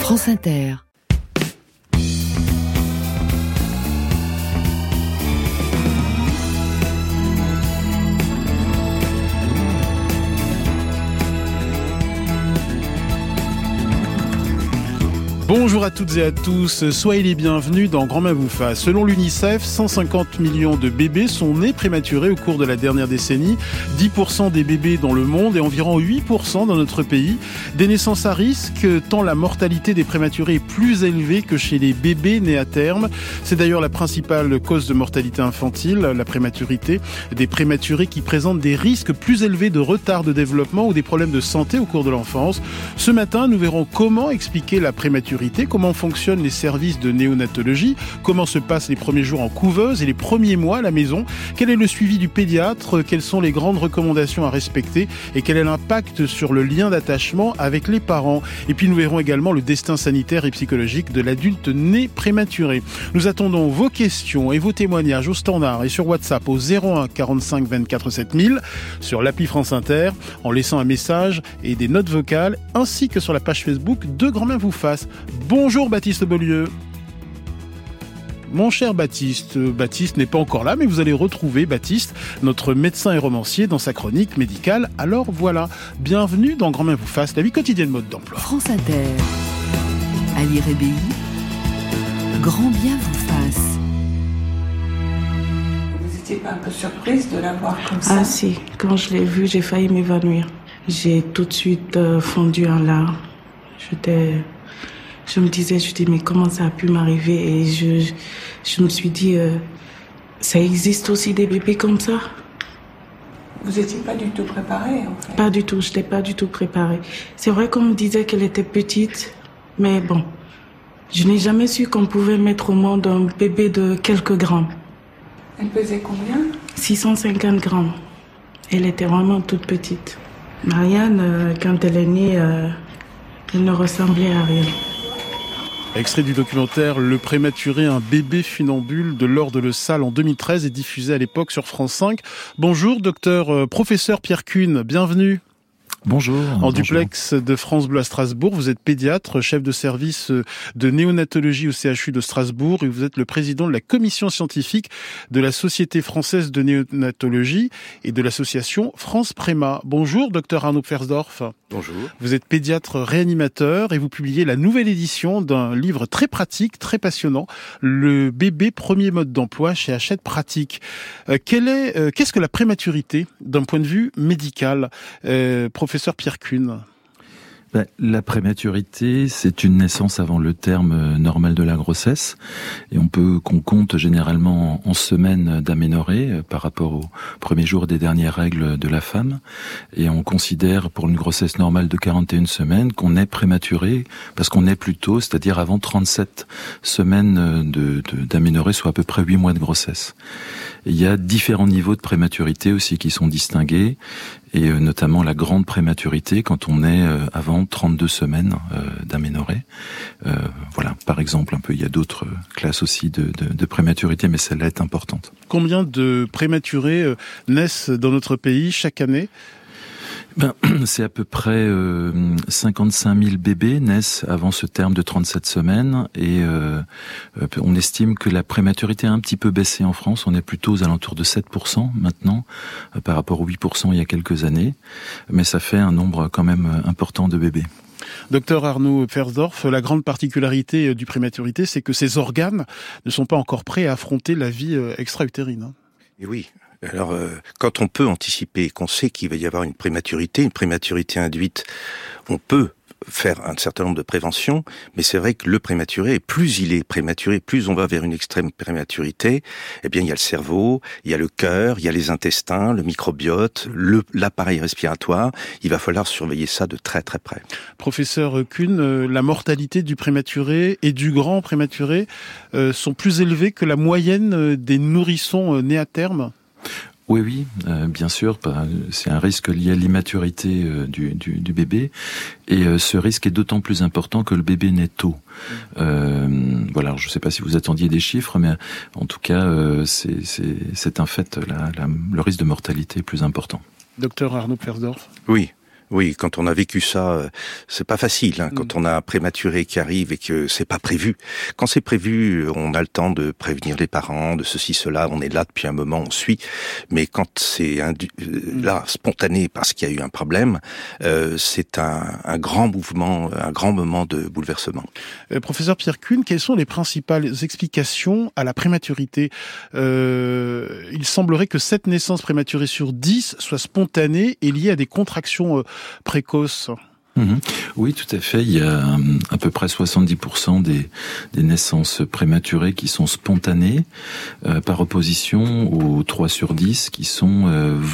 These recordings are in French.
France Inter. Bonjour à toutes et à tous, soyez les bienvenus dans Grand Main vous fasse. Selon l'UNICEF, 150 millions de bébés sont nés prématurés au cours de la dernière décennie, 10% des bébés dans le monde et environ 8% dans notre pays. Des naissances à risque, tant la mortalité des prématurés est plus élevée que chez les bébés nés à terme. C'est d'ailleurs la principale cause de mortalité infantile, la prématurité. Des prématurés qui présentent des risques plus élevés de retard de développement ou des problèmes de santé au cours de l'enfance. Ce matin, nous verrons comment expliquer la prématurité, comment fonctionnent les services de néonatologie, comment se passent les premiers jours en couveuse et les premiers mois à la maison, quel est le suivi du pédiatre, quelles sont les grandes recommandations à respecter et quel est l'impact sur le lien d'attachement avec les parents. Et puis nous verrons également le destin sanitaire et psychologique de l'adulte né prématuré. Nous attendons vos questions et vos témoignages au standard et sur WhatsApp au 01 45 24 7000, sur l'appli France Inter, en laissant un message et des notes vocales, ainsi que sur la page Facebook de Grand Main vous fasse. Bonjour Baptiste Beaulieu. Mon cher Baptiste n'est pas encore là, mais vous allez retrouver Baptiste, notre médecin et romancier, dans sa chronique médicale. Alors voilà, bienvenue dans Grand Main vous fasse, la vie quotidienne mode d'emploi. France Inter, à l'IRBI, Grand bien vous fasse. Vous n'étiez pas un peu surprise de la voir comme ça? Ah si, quand je l'ai vue, j'ai failli m'évanouir. J'ai tout de suite fondu en larmes. Je me disais, mais comment ça a pu m'arriver? Et je me suis dit, ça existe aussi des bébés comme ça? Vous n'étiez pas du tout préparée, en fait? Pas du tout, je n'étais pas du tout préparée. C'est vrai qu'on me disait qu'elle était petite, mais bon, je n'ai jamais su qu'on pouvait mettre au monde un bébé de quelques grammes. Elle pesait combien? 650 grammes. Elle était vraiment toute petite. Marianne, quand elle est née, elle ne ressemblait à rien. Extrait du documentaire Le prématuré, un bébé funambule de Laure de Le Salle en 2013 et diffusé à l'époque sur France 5. Bonjour, professeur Pierre Kuhn, bienvenue. Bonjour. En duplex de France Bleu à Strasbourg, vous êtes pédiatre, chef de service de néonatologie au CHU de Strasbourg et vous êtes le président de la commission scientifique de la Société française de néonatologie et de l'association France Préma. Bonjour, docteur Arnaud Pfersdorf. Bonjour. Vous êtes pédiatre réanimateur et vous publiez la nouvelle édition d'un livre très pratique, très passionnant, Le bébé premier mode d'emploi chez Hachette Pratique. Qu'est-ce que la prématurité d'un point de vue médical, professeur Pierre Kuhn? La prématurité, c'est une naissance avant le terme normal de la grossesse et qu'on compte généralement en semaines d'aménorrhée par rapport au premier jour des dernières règles de la femme et on considère pour une grossesse normale de 41 semaines qu'on est prématuré parce qu'on est plus tôt, c'est-à-dire avant 37 semaines d'aménorrhée, soit à peu près 8 mois de grossesse. Et il y a différents niveaux de prématurité aussi qui sont distingués et notamment la grande prématurité quand on est avant 32 semaines d'aménorrhée. Voilà, par exemple, il y a d'autres classes aussi de prématurité, mais celle-là est importante. Combien de prématurés naissent dans notre pays chaque année ? C'est à peu près 55 000 bébés naissent avant ce terme de 37 semaines et on estime que la prématurité a un petit peu baissé en France. On est plutôt aux alentours de 7% maintenant par rapport aux 8% il y a quelques années. Mais ça fait un nombre quand même important de bébés. Docteur Arnaud Pfersdorf, la grande particularité du prématurité, c'est que ces organes ne sont pas encore prêts à affronter la vie extra-utérine. Et oui. Alors, quand on peut anticiper, qu'on sait qu'il va y avoir une prématurité induite, on peut faire un certain nombre de préventions, mais c'est vrai que le prématuré, plus il est prématuré, plus on va vers une extrême prématurité, eh bien il y a le cerveau, il y a le cœur, il y a les intestins, le microbiote, l'appareil respiratoire, il va falloir surveiller ça de très très près. Professeur Kuhn, la mortalité du prématuré et du grand prématuré sont plus élevées que la moyenne des nourrissons nés à terme ? Oui, bien sûr, c'est un risque lié à l'immaturité du bébé, et ce risque est d'autant plus important que le bébé naît tôt. Voilà, je ne sais pas si vous attendiez des chiffres, mais en tout cas, c'est un fait, le risque de mortalité est plus important. Docteur Arnaud Pfersdorf. Oui. Oui, quand on a vécu ça, c'est pas facile. Quand on a un prématuré qui arrive et que c'est pas prévu. Quand c'est prévu, on a le temps de prévenir les parents, de ceci, cela. On est là depuis un moment, on suit. Mais quand c'est là spontané parce qu'il y a eu un problème, c'est un grand mouvement, un grand moment de bouleversement. Professeur Pierre Kuhn, quelles sont les principales explications à la prématurité ? Il semblerait que 7 naissances prématurées sur 10 soient spontanées et liées à des contractions précoces. Oui, tout à fait. Il y a à peu près 70% des naissances prématurées qui sont spontanées, par opposition aux 3 sur 10 qui sont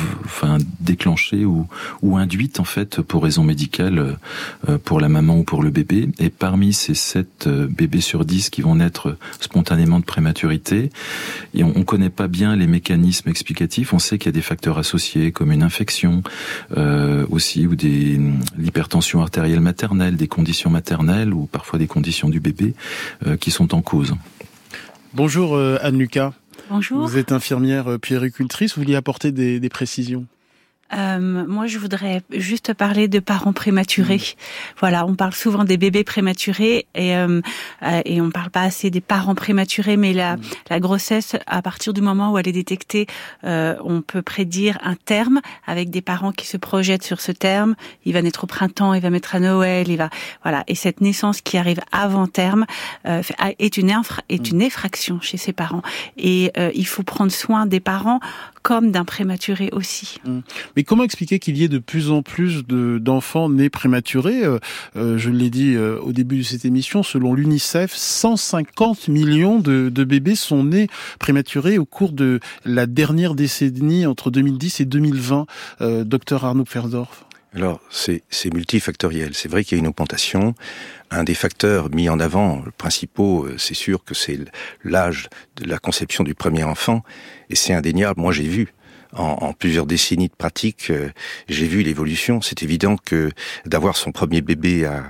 déclenchées ou induites en fait pour raison médicale pour la maman ou pour le bébé. Et parmi ces 7 bébés sur 10 qui vont naître spontanément de prématurité, et on connaît pas bien les mécanismes explicatifs. On sait qu'il y a des facteurs associés comme une infection aussi ou l'hypertension artérielle maternelle, des conditions maternelles ou parfois des conditions du bébé qui sont en cause. Bonjour Anne Lucas. Bonjour. Vous êtes infirmière puéricultrice, vous vouliez apporter des précisions. Moi, je voudrais juste parler de parents prématurés. Voilà, on parle souvent des bébés prématurés et on parle pas assez des parents prématurés. Mais la grossesse, à partir du moment où elle est détectée, on peut prédire un terme avec des parents qui se projettent sur ce terme. Il va naître au printemps, il va naître à Noël, voilà. Et cette naissance qui arrive avant terme est une effraction chez ses parents. Et il faut prendre soin des parents comme d'un prématuré aussi. Mais comment expliquer qu'il y ait de plus en plus d'enfants nés prématurés ? Je l'ai dit au début de cette émission, selon l'UNICEF, 150 millions de bébés sont nés prématurés au cours de la dernière décennie, entre 2010 et 2020. Docteur Arnaud Pferdorf. Alors, c'est multifactoriel. C'est vrai qu'il y a une augmentation. Un des facteurs mis en avant, principaux, c'est sûr que c'est l'âge de la conception du premier enfant. Et c'est indéniable. Moi, j'ai vu, en plusieurs décennies de pratique, j'ai vu l'évolution. C'est évident que d'avoir son premier bébé à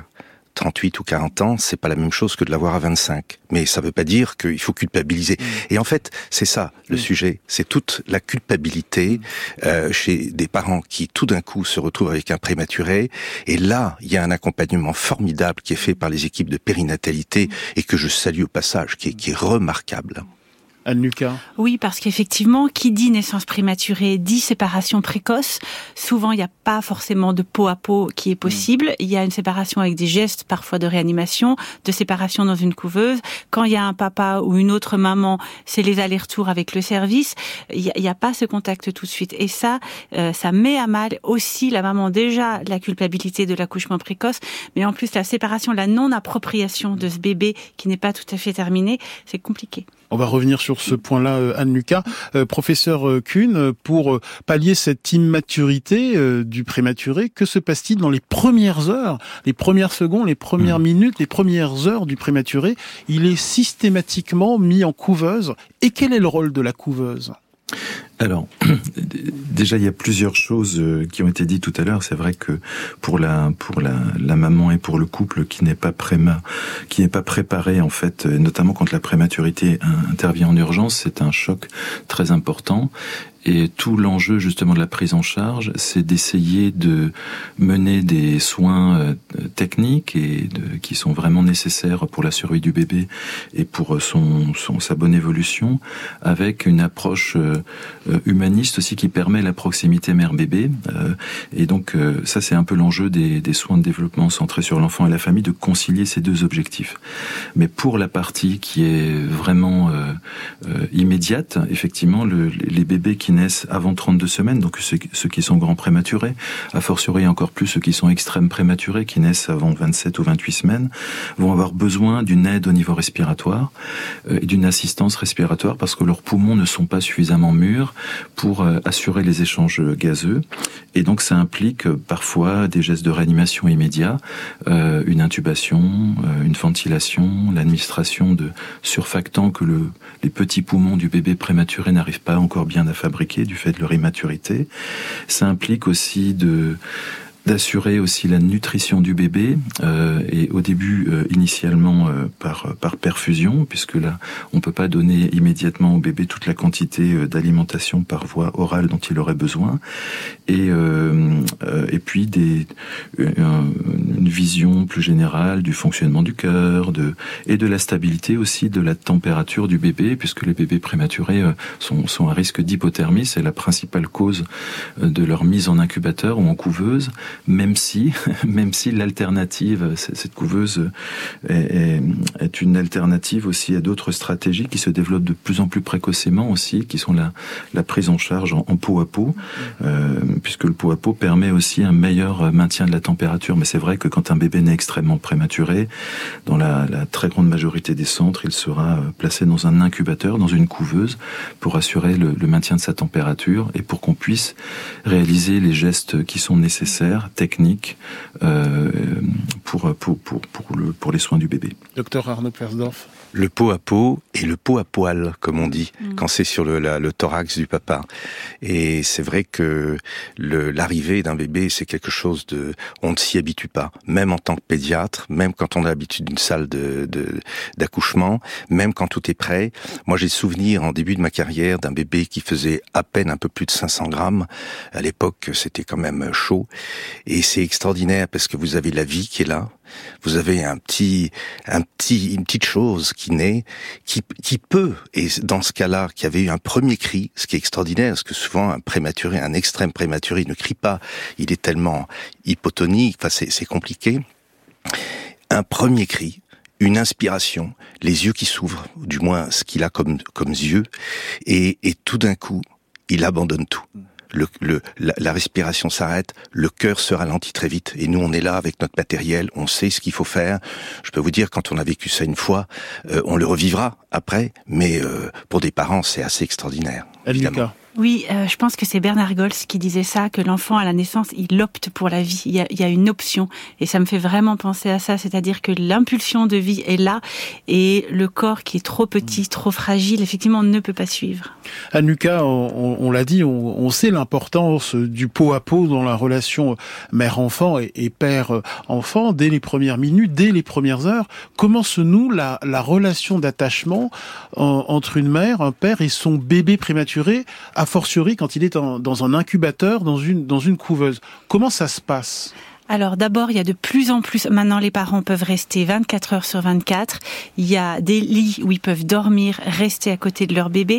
38 ou 40 ans, c'est pas la même chose que de l'avoir à 25. Mais ça veut pas dire qu'il faut culpabiliser. Et en fait, c'est ça, le sujet. C'est toute la culpabilité chez des parents qui, tout d'un coup, se retrouvent avec un prématuré. Et là, il y a un accompagnement formidable qui est fait par les équipes de périnatalité et que je salue au passage, qui est remarquable. Anne Lucas. Oui, parce qu'effectivement, qui dit naissance prématurée dit séparation précoce. Souvent, il n'y a pas forcément de peau à peau qui est possible. Il y a une séparation avec des gestes, parfois de réanimation, de séparation dans une couveuse. Quand il y a un papa ou une autre maman, c'est les allers-retours avec le service. Il n'y a pas ce contact tout de suite. Et ça met à mal aussi la maman, déjà la culpabilité de l'accouchement précoce, mais en plus la séparation, la non-appropriation de ce bébé qui n'est pas tout à fait terminé, c'est compliqué. On va revenir sur ce point-là, Anne Lucas. Professeur Kuhn, pour pallier cette immaturité du prématuré, que se passe-t-il dans les premières heures, les premières secondes, les premières minutes, les premières heures du prématuré ? Il est systématiquement mis en couveuse. Et quel est le rôle de la couveuse ? Alors, déjà, il y a plusieurs choses qui ont été dites tout à l'heure. C'est vrai que pour la maman et pour le couple qui n'est pas préparé, en fait, notamment quand la prématurité intervient en urgence, c'est un choc très important. Et tout l'enjeu justement de la prise en charge, c'est d'essayer de mener des soins techniques et qui sont vraiment nécessaires pour la survie du bébé et pour sa bonne évolution, avec une approche humaniste aussi qui permet la proximité mère-bébé. Et donc ça, c'est un peu l'enjeu des soins de développement centrés sur l'enfant et la famille, de concilier ces deux objectifs. Mais pour la partie qui est vraiment immédiate, effectivement, les bébés qui naissent avant 32 semaines, donc ceux qui sont grands prématurés, a fortiori encore plus ceux qui sont extrêmes prématurés, qui naissent avant 27 ou 28 semaines, vont avoir besoin d'une aide au niveau respiratoire et d'une assistance respiratoire parce que leurs poumons ne sont pas suffisamment mûrs pour assurer les échanges gazeux. Et donc ça implique parfois des gestes de réanimation immédiats, une intubation, une ventilation, l'administration de surfactants que les petits poumons du bébé prématuré n'arrivent pas encore bien à fabriquer du fait de leur immaturité. Ça implique aussi d'assurer aussi la nutrition du bébé, et au début initialement par perfusion, puisque là on peut pas donner immédiatement au bébé toute la quantité d'alimentation par voie orale dont il aurait besoin, et puis une vision plus générale du fonctionnement du cœur, et de la stabilité aussi de la température du bébé, puisque les bébés prématurés sont à risque d'hypothermie, c'est la principale cause de leur mise en incubateur ou en couveuse. Même si l'alternative, cette couveuse est une alternative aussi à d'autres stratégies qui se développent de plus en plus précocement aussi, qui sont la prise en charge en pot à pot, puisque le pot à pot permet aussi un meilleur maintien de la température. Mais c'est vrai que quand un bébé naît extrêmement prématuré, dans la très grande majorité des centres, il sera placé dans un incubateur, dans une couveuse, pour assurer le maintien de sa température et pour qu'on puisse réaliser les gestes qui sont nécessaires, techniques, pour les soins du bébé. Docteur Arnaud Persdorf. Le pot à pot et le pot à poil, comme on dit, quand c'est sur le thorax du papa. Et c'est vrai que l'arrivée d'un bébé, c'est quelque chose on ne s'y habitue pas. Même en tant que pédiatre, même quand on a l'habitude d'une salle d'accouchement, même quand tout est prêt. Moi, j'ai souvenir en début de ma carrière d'un bébé qui faisait à peine un peu plus de 500 grammes. À l'époque, c'était quand même chaud. Et c'est extraordinaire parce que vous avez la vie qui est là. Vous avez une petite chose qui naît, qui peut, et dans ce cas-là, qui avait eu un premier cri, ce qui est extraordinaire, parce que souvent un extrême prématuré, il ne crie pas, il est tellement hypotonique, c'est compliqué. Un premier cri, une inspiration, les yeux qui s'ouvrent, du moins ce qu'il a comme yeux, et tout d'un coup, il abandonne tout. La respiration s'arrête, le cœur se ralentit très vite, et nous on est là avec notre matériel, on sait ce qu'il faut faire. Je peux vous dire, quand on a vécu ça une fois, on le revivra après, mais pour des parents c'est assez extraordinaire. Lucas. Oui, je pense que c'est Bernard Gols qui disait ça, que l'enfant à la naissance, il opte pour la vie. Il y a une option, et ça me fait vraiment penser à ça, c'est-à-dire que l'impulsion de vie est là, et le corps qui est trop petit, trop fragile, effectivement, ne peut pas suivre. Lucas, on l'a dit, on sait l'importance du pot à pot dans la relation mère-enfant et père-enfant dès les premières minutes, dès les premières heures. Comment se noue la relation d'attachement entre une mère, un père et son bébé prématuré, a fortiori quand il est dans un incubateur, dans une couveuse. Comment ça se passe ? Alors d'abord, il y a de plus en plus, maintenant les parents peuvent rester 24 heures sur 24, il y a des lits où ils peuvent dormir, rester à côté de leur bébé.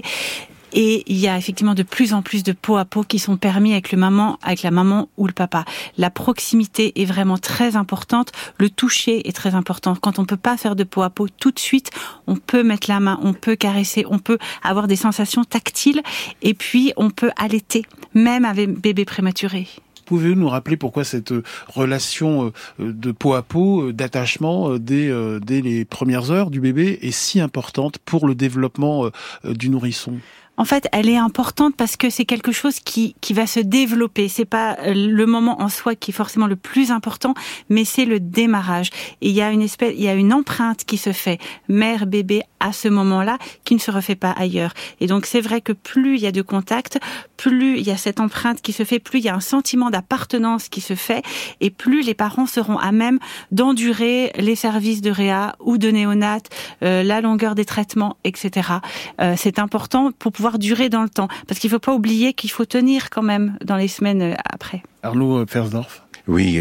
Et il y a effectivement de plus en plus de pot à pot qui sont permis avec la maman ou le papa. La proximité est vraiment très importante. Le toucher est très important. Quand on peut pas faire de pot à pot tout de suite, on peut mettre la main, on peut caresser, on peut avoir des sensations tactiles. Et puis, on peut allaiter, même avec bébé prématuré. Pouvez-vous nous rappeler pourquoi cette relation de pot à pot, d'attachement dès les premières heures du bébé est si importante pour le développement du nourrisson ? En fait, elle est importante parce que c'est quelque chose qui va se développer. C'est pas le moment en soi qui est forcément le plus important, mais c'est le démarrage. Et il y a une empreinte qui se fait mère-bébé à ce moment-là qui ne se refait pas ailleurs. Et donc c'est vrai que plus il y a de contact, plus il y a cette empreinte qui se fait, plus il y a un sentiment d'appartenance qui se fait, et plus les parents seront à même d'endurer les services de réa ou de néonat, la longueur des traitements, etc. C'est important pour pouvoir durer dans le temps. Parce qu'il ne faut pas oublier qu'il faut tenir quand même dans les semaines après. Arnaud Persdorf. Oui,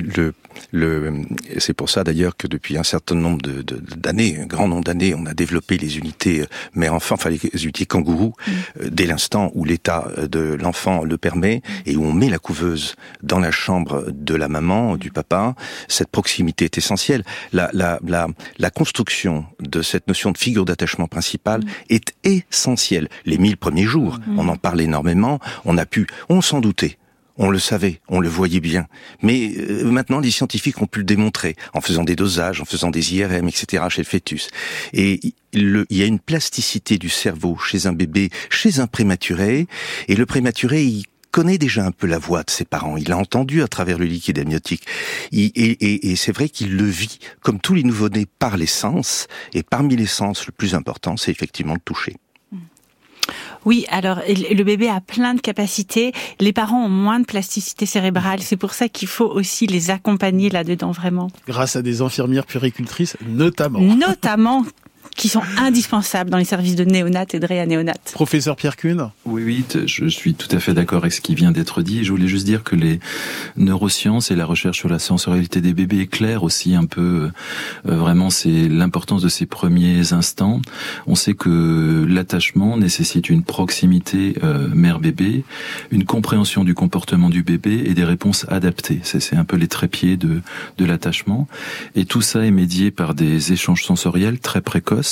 c'est pour ça d'ailleurs que depuis un certain nombre d'années, un grand nombre d'années, on a développé les unités mère-enfant, enfin les unités kangourous, dès l'instant où l'état de l'enfant le permet et où on met la couveuse dans la chambre de la maman, du papa. Cette proximité est essentielle. La construction de cette notion de figure d'attachement principale est essentielle. Les 1000 premiers jours, on en parle énormément, on s'en doutait. On le savait, on le voyait bien. Mais maintenant, les scientifiques ont pu le démontrer en faisant des dosages, en faisant des IRM, etc. chez le fœtus. Et il y a une plasticité du cerveau chez un bébé, chez un prématuré. Et le prématuré, il connaît déjà un peu la voix de ses parents. Il l'a entendu à travers le liquide amniotique. Et c'est vrai qu'il le vit, comme tous les nouveau-nés, par les sens. Et parmi les sens, le plus important, c'est effectivement le toucher. Oui, alors le bébé a plein de capacités. Les parents ont moins de plasticité cérébrale. C'est pour ça qu'il faut aussi les accompagner là-dedans, vraiment. Grâce à des infirmières puéricultrices, notamment. Qui sont indispensables dans les services de néonat et de réanéonat. Professeur Pierre Kuhn ? Oui, je suis tout à fait d'accord avec ce qui vient d'être dit. Je voulais juste dire que les neurosciences et la recherche sur la sensorialité des bébés éclairent aussi un peu, vraiment, c'est l'importance de ces premiers instants. On sait que l'attachement nécessite une proximité mère-bébé, une compréhension du comportement du bébé et des réponses adaptées. C'est un peu les trépieds de l'attachement. Et tout ça est médié par des échanges sensoriels très précoces,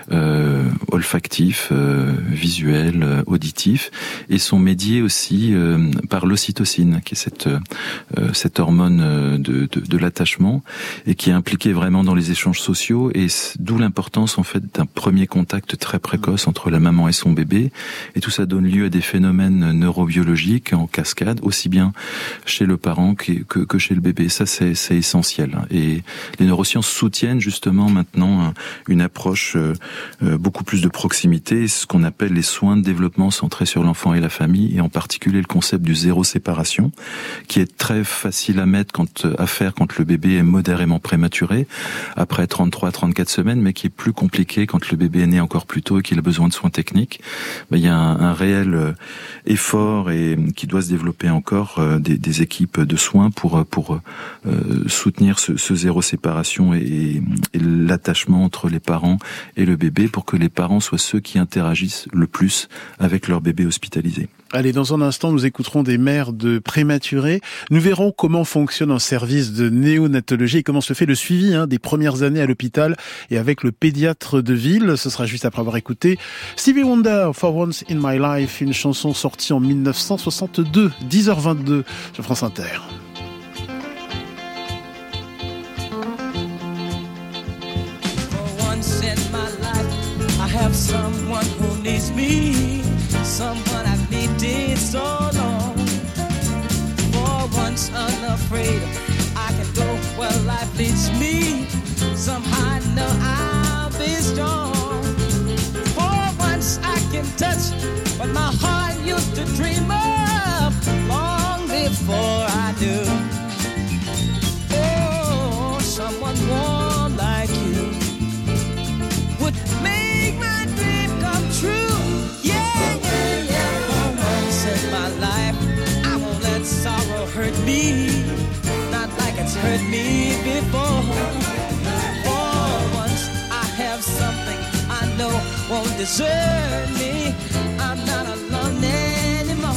olfactifs, visuels, auditifs, et sont médiés aussi par l'ocytocine, qui est cette hormone de l'attachement, et qui est impliquée vraiment dans les échanges sociaux, et d'où l'importance en fait d'un premier contact très précoce entre la maman et son bébé, et tout ça donne lieu à des phénomènes neurobiologiques en cascade, aussi bien chez le parent que chez le bébé. Ça c'est essentiel, et les neurosciences soutiennent justement maintenant une approche beaucoup plus de proximité, ce qu'on appelle les soins de développement centrés sur l'enfant et la famille, et en particulier le concept du zéro séparation, qui est très facile à faire quand le bébé est modérément prématuré, après 33-34 semaines, mais qui est plus compliqué quand le bébé est né encore plus tôt et qu'il a besoin de soins techniques. Il y a un réel effort et qui doit se développer encore des équipes de soins pour soutenir ce zéro séparation et l'attachement entre les parents et le bébé, pour que les parents soient ceux qui interagissent le plus avec leur bébé hospitalisé. Allez, dans un instant, nous écouterons des mères de prématurés. Nous verrons comment fonctionne un service de néonatologie et comment se fait le suivi des premières années à l'hôpital et avec le pédiatre de ville. Ce sera juste après avoir écouté Stevie Wonder, For Once in My Life, une chanson sortie en 1962, 10h22 sur France Inter. I have someone who needs me, someone I've needed so long. For once unafraid, I can go where life leads me. Somehow I know I'll be strong. For once I can touch what my heart used to dream of long before I knew. Oh, someone warm like you would make my dream come true. Yeah, yeah, yeah. For once in my life, I won't let sorrow hurt me, not like it's hurt me before. For once I have something I know won't desert me. I'm not alone anymore.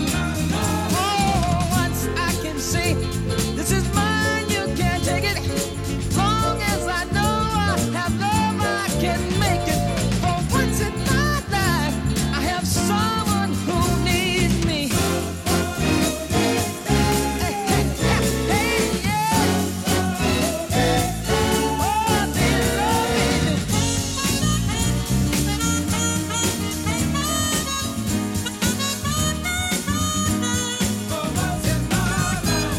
For once I can say, this is mine, you can't take it. Long as I know I have love, I can make it. For once in my life, I have someone who needs me. Hey, hey, hey, yeah. Oh, they love me. For once in my life.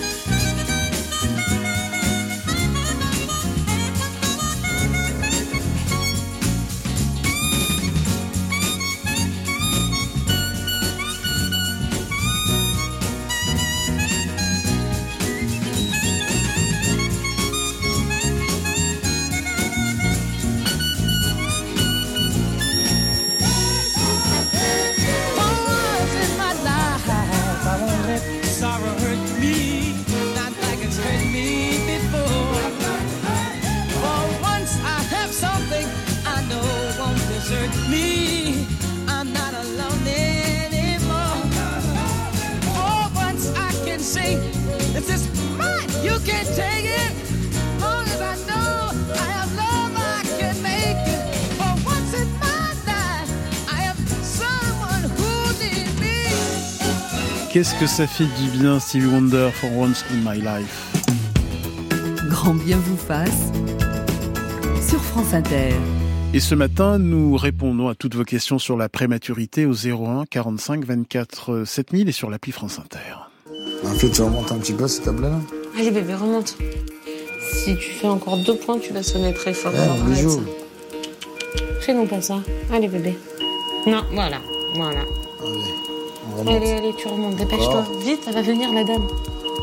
Once in my life, I won't let sorrow hurt me, not like it's hurt me before. For once I have something I know won't desert me. I'm not alone anymore. For once I can say, this is mine, you can't take it. Long as I know I have love, I can make it. For once in my life, I have someone who needs me. Qu'est-ce que ça fait du bien, Stevie Wonder, For Once in My Life. Grand bien vous fasse sur France Inter. Et ce matin, nous répondons à toutes vos questions sur la prématurité au 01 45 24 7000 et sur l'appli France Inter. En fait, tu remontes un petit peu, s'il te plaît, là. Allez bébé, remonte. Si tu fais encore 2 points, tu vas sonner très fort. Ouais, Alors, arrête bisous. ça. Fais non pas ça. Allez bébé. Non, voilà. Voilà. Allez, on remonte. Allez, tu remontes, dépêche-toi. Vite, elle va venir, la dame.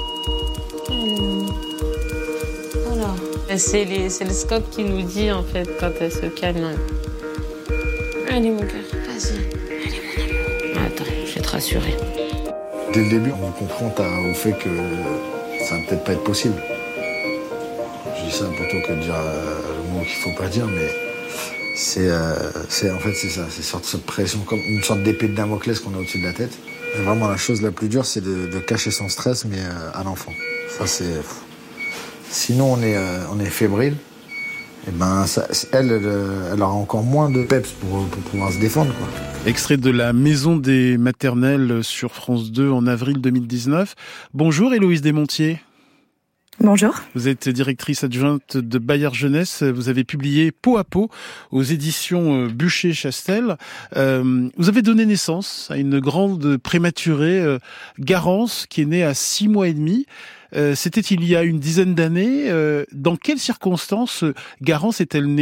Voilà. C'est le scope qui nous dit, en fait, quand elle se calme. Allez, mon cœur, vas-y. Allez, mon amour. Attends, je vais te rassurer. Dès le début, on vous confronte au fait que ça va peut-être pas être possible. Je dis ça plutôt que de dire le mot qu'il faut pas dire, mais c'est en fait c'est ça, c'est cette pression comme une sorte d'épée de Damoclès qu'on a au-dessus de la tête. Et vraiment la chose la plus dure, c'est de cacher son stress, mais à l'enfant. Ça c'est. Sinon on est fébrile. Et ben ça, elle aura encore moins de peps pour pouvoir se défendre, quoi. Extrait de La Maison des Maternelles sur France 2 en avril 2019. Bonjour Héloïse Desmontiers. Bonjour. Vous êtes directrice adjointe de Bayer Jeunesse. Vous avez publié Peau à peau aux éditions Buchet-Chastel. Vous avez donné naissance à une grande prématurée, Garance, qui est née à 6 mois et demi. C'était il y a une dizaine d'années. Dans quelles circonstances Garance est-elle née ?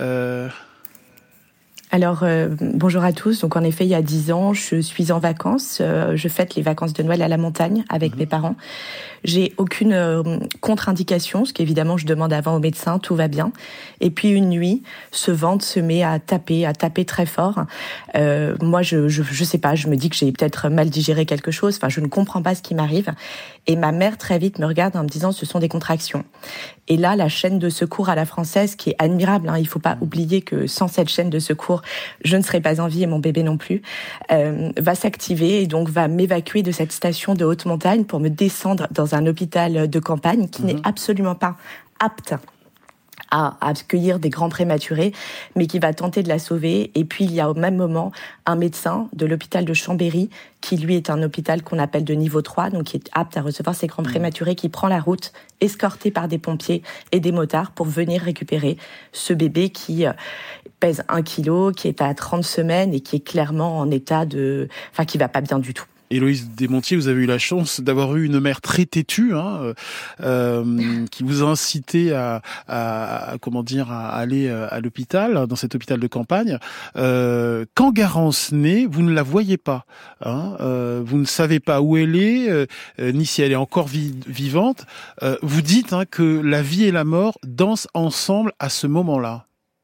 Alors, bonjour à tous. Donc, en effet, il y a 10 ans, je suis en vacances. Je fête les vacances de Noël à la montagne avec mes parents. J'ai aucune contre-indication, ce qu'évidemment, je demande avant au médecin, tout va bien. Et puis, une nuit, ce ventre se met à taper très fort. Moi, je sais pas, je me dis que j'ai peut-être mal digéré quelque chose. Enfin, je ne comprends pas ce qui m'arrive. Et ma mère, très vite, me regarde en me disant, ce sont des contractions. Et là, la chaîne de secours à la française, qui est admirable, il faut pas oublier que sans cette chaîne de secours, je ne serais pas en vie et mon bébé non plus, va s'activer et donc va m'évacuer de cette station de haute montagne pour me descendre dans un hôpital de campagne qui n'est absolument pas apte à accueillir des grands prématurés, mais qui va tenter de la sauver. Et puis, il y a au même moment un médecin de l'hôpital de Chambéry, qui lui est un hôpital qu'on appelle de niveau 3, donc qui est apte à recevoir ces grands prématurés, qui prend la route, escorté par des pompiers et des motards pour venir récupérer ce bébé qui pèse 1 kilo, qui est à 30 semaines et qui est clairement en état qui va pas bien du tout. Héloïse Desmontiers, vous avez eu la chance d'avoir eu une mère très têtue, qui vous a incité à aller à l'hôpital, dans cet hôpital de campagne. Quand Garance naît, vous ne la voyez pas, vous ne savez pas où elle est, ni si elle est encore vivante. Vous dites que la vie et la mort dansent ensemble à ce moment-là.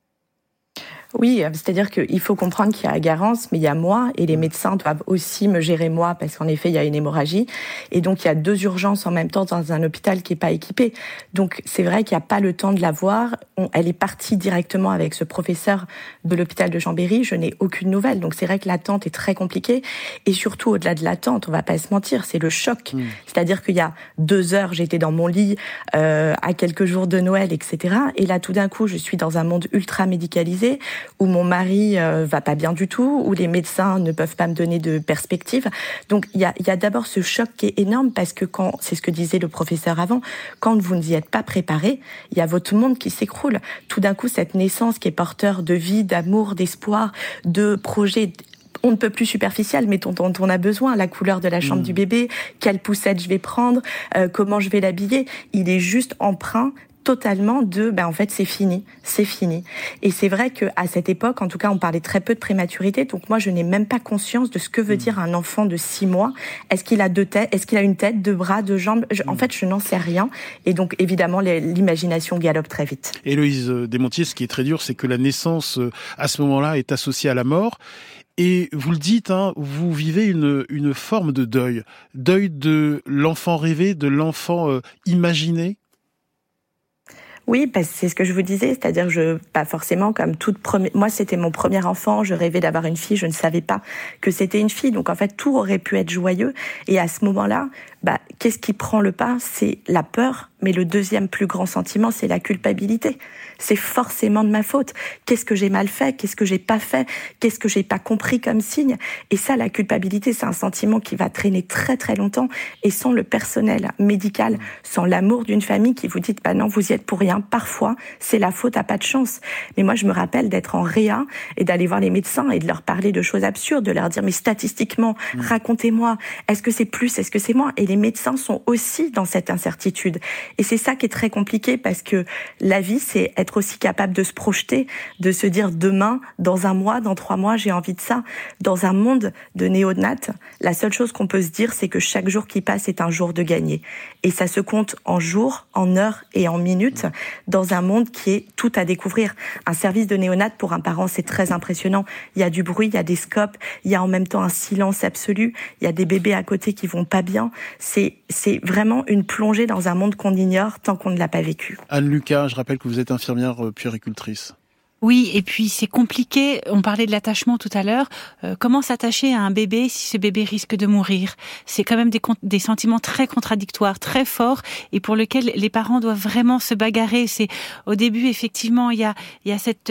Oui, c'est-à-dire qu'il faut comprendre qu'il y a Garance, mais il y a moi, et les médecins doivent aussi me gérer moi, parce qu'en effet, il y a une hémorragie. Et donc, il y a 2 urgences en même temps dans un hôpital qui n'est pas équipé. Donc, c'est vrai qu'il n'y a pas le temps de la voir. Elle est partie directement avec ce professeur de l'hôpital de Chambéry. Je n'ai aucune nouvelle. Donc, c'est vrai que l'attente est très compliquée. Et surtout, au-delà de l'attente, on va pas se mentir, c'est le choc. C'est-à-dire qu'il y a 2 heures, j'étais dans mon lit, à quelques jours de Noël, etc. Et là, tout d'un coup, je suis dans un monde ultra médicalisé, où mon mari va pas bien du tout, où les médecins ne peuvent pas me donner de perspective. Donc il y a d'abord ce choc qui est énorme, parce que c'est ce que disait le professeur avant, quand vous n'y êtes pas préparé, il y a votre monde qui s'écroule. Tout d'un coup, cette naissance qui est porteur de vie, d'amour, d'espoir, de projets on ne peut plus superficiel, mais dont on a besoin, la couleur de la chambre du bébé, quelle poussette je vais prendre, comment je vais l'habiller, il est juste empreint totalement en fait, c'est fini. Et c'est vrai qu'à cette époque, en tout cas, on parlait très peu de prématurité, donc moi, je n'ai même pas conscience de ce que veut dire un enfant de 6 mois. Est-ce qu'il a 2 têtes? Est-ce qu'il a une tête, 2 bras, 2 jambes? En fait, je n'en sais rien. Et donc, évidemment, l'imagination galope très vite. Héloïse Desmontiers, ce qui est très dur, c'est que la naissance, à ce moment-là, est associée à la mort. Et vous le dites, vous vivez une forme de deuil de l'enfant rêvé, de l'enfant imaginé. Oui, parce que c'est ce que je vous disais, c'est-à-dire pas forcément comme moi c'était mon premier enfant, je rêvais d'avoir une fille, je ne savais pas que c'était une fille, donc en fait tout aurait pu être joyeux, et à ce moment-là, qu'est-ce qui prend le pas? C'est la peur, mais le deuxième plus grand sentiment, c'est la culpabilité. C'est forcément de ma faute. Qu'est-ce que j'ai mal fait? Qu'est-ce que j'ai pas fait? Qu'est-ce que j'ai pas compris comme signe? Et ça, la culpabilité, c'est un sentiment qui va traîner très très longtemps, et sans le personnel médical, sans l'amour d'une famille qui vous dit non, vous y êtes pour rien. Parfois, c'est la faute à pas de chance. Mais moi, je me rappelle d'être en réa et d'aller voir les médecins et de leur parler de choses absurdes, de leur dire mais statistiquement, racontez-moi, est-ce que c'est plus, est-ce que c'est moins? Et les médecins sont aussi dans cette incertitude. Et c'est ça qui est très compliqué parce que la vie, c'est être aussi capable de se projeter, de se dire demain, dans 1 mois, dans 3 mois, j'ai envie de ça. Dans un monde de néonates, la seule chose qu'on peut se dire, c'est que chaque jour qui passe est un jour de gagné. Et ça se compte en jours, en heures et en minutes dans un monde qui est tout à découvrir. Un service de néonates pour un parent, c'est très impressionnant. Il y a du bruit, il y a des scopes, il y a en même temps un silence absolu, il y a des bébés à côté qui vont pas bien. C'est vraiment une plongée dans un monde qu'on ignore tant qu'on ne l'a pas vécu. Anne Lucas, je rappelle que vous êtes infirmière puéricultrice. Oui, et puis c'est compliqué. On parlait de l'attachement tout à l'heure. Comment s'attacher à un bébé si ce bébé risque de mourir ? C'est quand même des sentiments très contradictoires, très forts, et pour lesquels les parents doivent vraiment se bagarrer. C'est au début, effectivement, il y a cette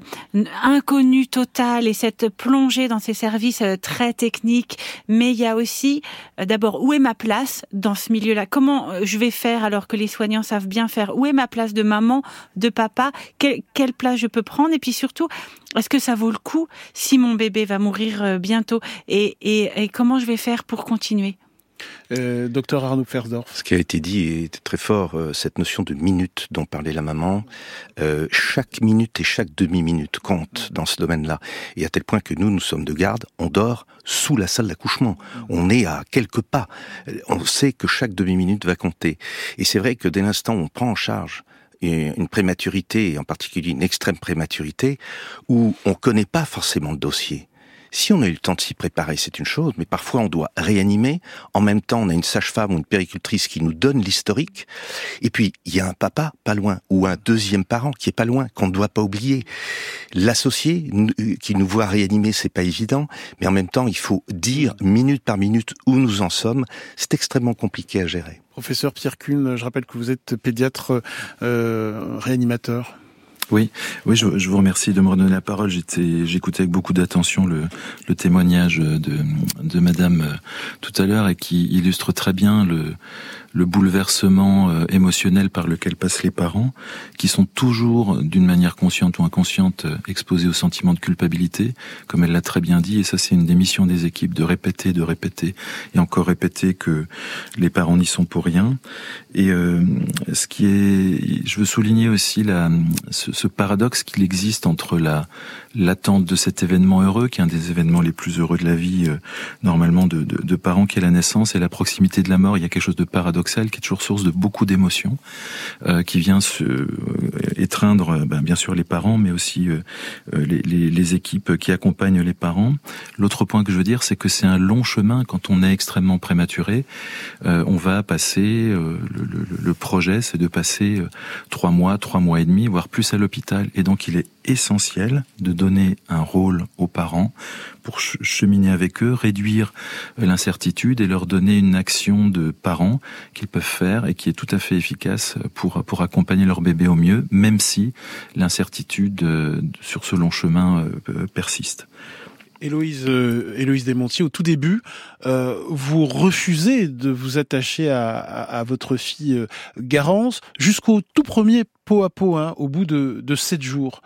inconnue totale et cette plongée dans ces services très techniques. Mais il y a aussi, d'abord, où est ma place dans ce milieu-là ? Comment je vais faire alors que les soignants savent bien faire ? Où est ma place de maman, de papa ? Quelle place je peux prendre ? Et puis surtout, est-ce que ça vaut le coup si mon bébé va mourir bientôt et comment je vais faire pour continuer ? Docteur Arnaud Pfersdorf. Ce qui a été dit est très fort, cette notion de minute dont parlait la maman. Chaque minute et chaque demi-minute compte dans ce domaine-là. Et à tel point que nous sommes de garde, on dort sous la salle d'accouchement. On est à quelques pas. On sait que chaque demi-minute va compter. Et c'est vrai que dès l'instant où on prend en charge une prématurité, et en particulier une extrême prématurité, où on connaît pas forcément le dossier. Si on a eu le temps de s'y préparer, c'est une chose, mais parfois on doit réanimer. En même temps, on a une sage-femme ou une puéricultrice qui nous donne l'historique. Et puis, il y a un papa pas loin, ou un deuxième parent qui est pas loin, qu'on ne doit pas oublier. L'associé qui nous voit réanimer, c'est pas évident, mais en même temps, il faut dire minute par minute où nous en sommes. C'est extrêmement compliqué à gérer. Professeur Pierre Kuhn, je rappelle que vous êtes pédiatre réanimateur. Oui, je vous remercie de me redonner la parole. J'écoutais avec beaucoup d'attention le témoignage de Madame tout à l'heure et qui illustre très bien le bouleversement émotionnel par lequel passent les parents, qui sont toujours, d'une manière consciente ou inconsciente, exposés au sentiment de culpabilité, comme elle l'a très bien dit, et ça c'est une des missions des équipes, de répéter, et encore répéter que les parents n'y sont pour rien. Et je veux souligner aussi ce paradoxe qu'il existe entre l'attente de cet événement heureux, qui est un des événements les plus heureux de la vie, normalement de parents, qui est la naissance, et la proximité de la mort. Il y a quelque chose de paradoxal qui est toujours source de beaucoup d'émotions, qui vient étreindre bien sûr les parents, mais aussi les équipes qui accompagnent les parents. L'autre point que je veux dire, c'est que c'est un long chemin quand on est extrêmement prématuré. On va passer, le projet, c'est de passer 3 mois et demi, voire plus à l'hôpital. Et donc il est essentiel de donner un rôle aux parents pour cheminer avec eux, réduire l'incertitude et leur donner une action de parents qu'ils peuvent faire et qui est tout à fait efficace pour accompagner leur bébé au mieux, même si l'incertitude sur ce long chemin persiste. Héloïse Desmontiers, au tout début, vous refusez de vous attacher à votre fille Garance jusqu'au tout premier pot à pot, au bout de 7 jours.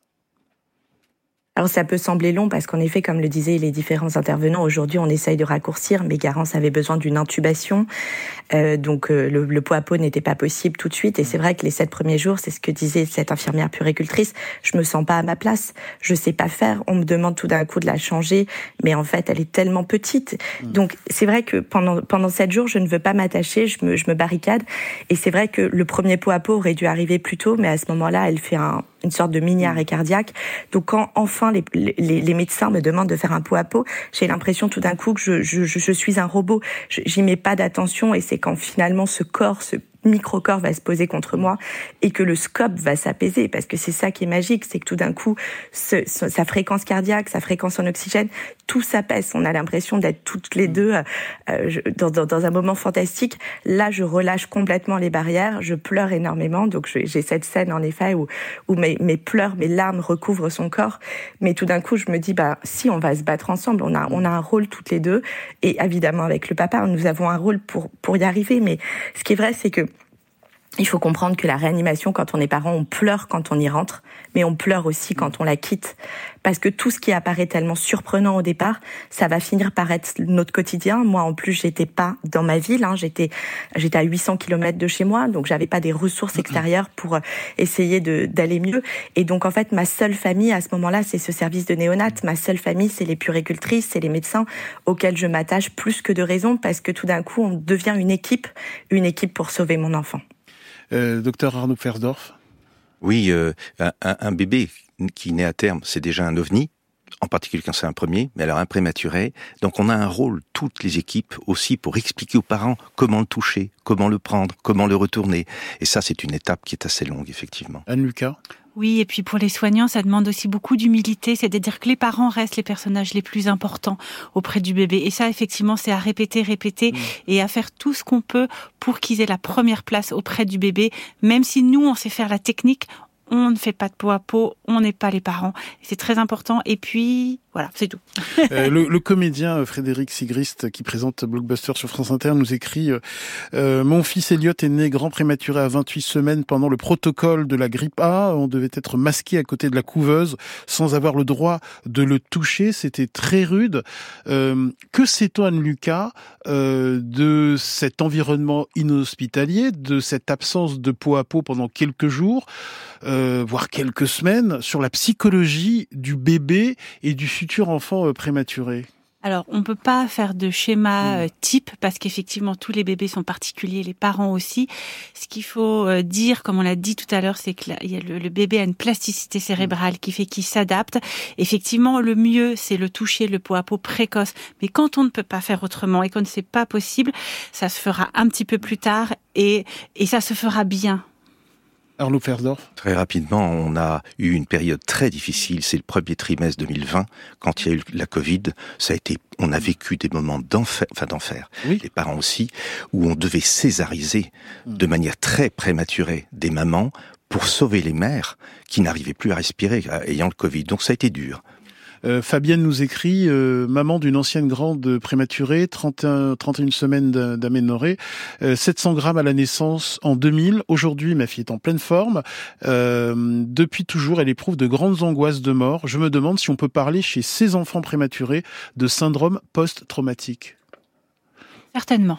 Alors ça peut sembler long parce qu'en effet, comme le disaient les différents intervenants, aujourd'hui on essaye de raccourcir, mais Garance avait besoin d'une intubation, donc le pot à pot n'était pas possible tout de suite. Et c'est vrai que les 7 premiers jours, c'est ce que disait cette infirmière puéricultrice, je me sens pas à ma place, je sais pas faire, on me demande tout d'un coup de la changer, mais en fait elle est tellement petite. Donc c'est vrai que pendant 7 jours, je ne veux pas m'attacher, je me barricade. Et c'est vrai que le premier pot à pot aurait dû arriver plus tôt, mais à ce moment-là, elle fait une sorte de mini-arrêt cardiaque. Donc quand enfin les médecins me demandent de faire un pot à pot, j'ai l'impression tout d'un coup que je suis un robot. J'y mets pas d'attention et c'est quand finalement ce micro-corps va se poser contre moi et que le scope va s'apaiser, parce que c'est ça qui est magique, c'est que tout d'un coup sa fréquence cardiaque, sa fréquence en oxygène, tout s'apaise. On a l'impression d'être toutes les deux dans un moment fantastique. Là, je relâche complètement les barrières, je pleure énormément. Donc j'ai cette scène en effet où mes pleurs, mes larmes recouvrent son corps. Mais tout d'un coup, je me dis si on va se battre ensemble, on a un rôle toutes les deux, et évidemment avec le papa, nous avons un rôle pour y arriver. Mais ce qui est vrai, c'est que Il faut comprendre que la réanimation, quand on est parent, on pleure quand on y rentre, mais on pleure aussi quand on la quitte. Parce que tout ce qui apparaît tellement surprenant au départ, ça va finir par être notre quotidien. Moi, en plus, j'étais pas dans ma ville, j'étais à 800 km de chez moi, donc j'avais pas des ressources extérieures pour essayer d'aller mieux. Et donc, en fait, ma seule famille, à ce moment-là, c'est ce service de néonat. Ma seule famille, c'est les puéricultrices, c'est les médecins auxquels je m'attache plus que de raison, parce que tout d'un coup, on devient une équipe pour sauver mon enfant. Docteur Arnaud Pfersdorf. Oui, un bébé qui naît à terme, c'est déjà un ovni, en particulier quand c'est un premier, mais alors un prématuré. Donc on a un rôle, toutes les équipes aussi, pour expliquer aux parents comment le toucher, comment le prendre, comment le retourner. Et ça, c'est une étape qui est assez longue, effectivement. Anne-Lucas. Oui, et puis pour les soignants, ça demande aussi beaucoup d'humilité, c'est-à-dire que les parents restent les personnages les plus importants auprès du bébé. Et ça, effectivement, c'est à répéter et à faire tout ce qu'on peut pour qu'ils aient la première place auprès du bébé. Même si nous, on sait faire la technique, on ne fait pas de peau à peau, on n'est pas les parents. C'est très important. Et puis, voilà, c'est tout. Le comédien Frédéric Sigrist, qui présente Blockbuster sur France Inter, nous écrit « Mon fils Elliot est né grand prématuré à 28 semaines pendant le protocole de la grippe A. On devait être masqué à côté de la couveuse sans avoir le droit de le toucher. C'était très rude. Que sait-on, Anne-Lucas, de cet environnement inhospitalier, de cette absence de peau à peau pendant quelques jours, voire quelques semaines, sur la psychologie du bébé et du futur enfant prématuré? Alors, on peut pas faire de schéma type parce qu'effectivement, tous les bébés sont particuliers, les parents aussi. Ce qu'il faut dire, comme on l'a dit tout à l'heure, c'est que le bébé a une plasticité cérébrale qui fait qu'il s'adapte. Effectivement, le mieux, c'est le toucher, le peau à peau précoce. Mais quand on ne peut pas faire autrement et qu'on ne sait pas possible, ça se fera un petit peu plus tard et ça se fera bien. Arnaud Pfersdorf. Très rapidement, on a eu une période très difficile, c'est le premier trimestre 2020, quand il y a eu la Covid, on a vécu des moments d'enfer, oui. Les parents aussi, où on devait césariser de manière très prématurée des mamans pour sauver les mères qui n'arrivaient plus à respirer ayant le Covid. Donc ça a été dur. Fabienne nous écrit, maman d'une ancienne grande prématurée, 31 semaines d'aménorrhée, 700 grammes à la naissance en 2000. Aujourd'hui, ma fille est en pleine forme. Depuis toujours, elle éprouve de grandes angoisses de mort. Je me demande si on peut parler chez ces enfants prématurés de syndrome post-traumatique. Certainement.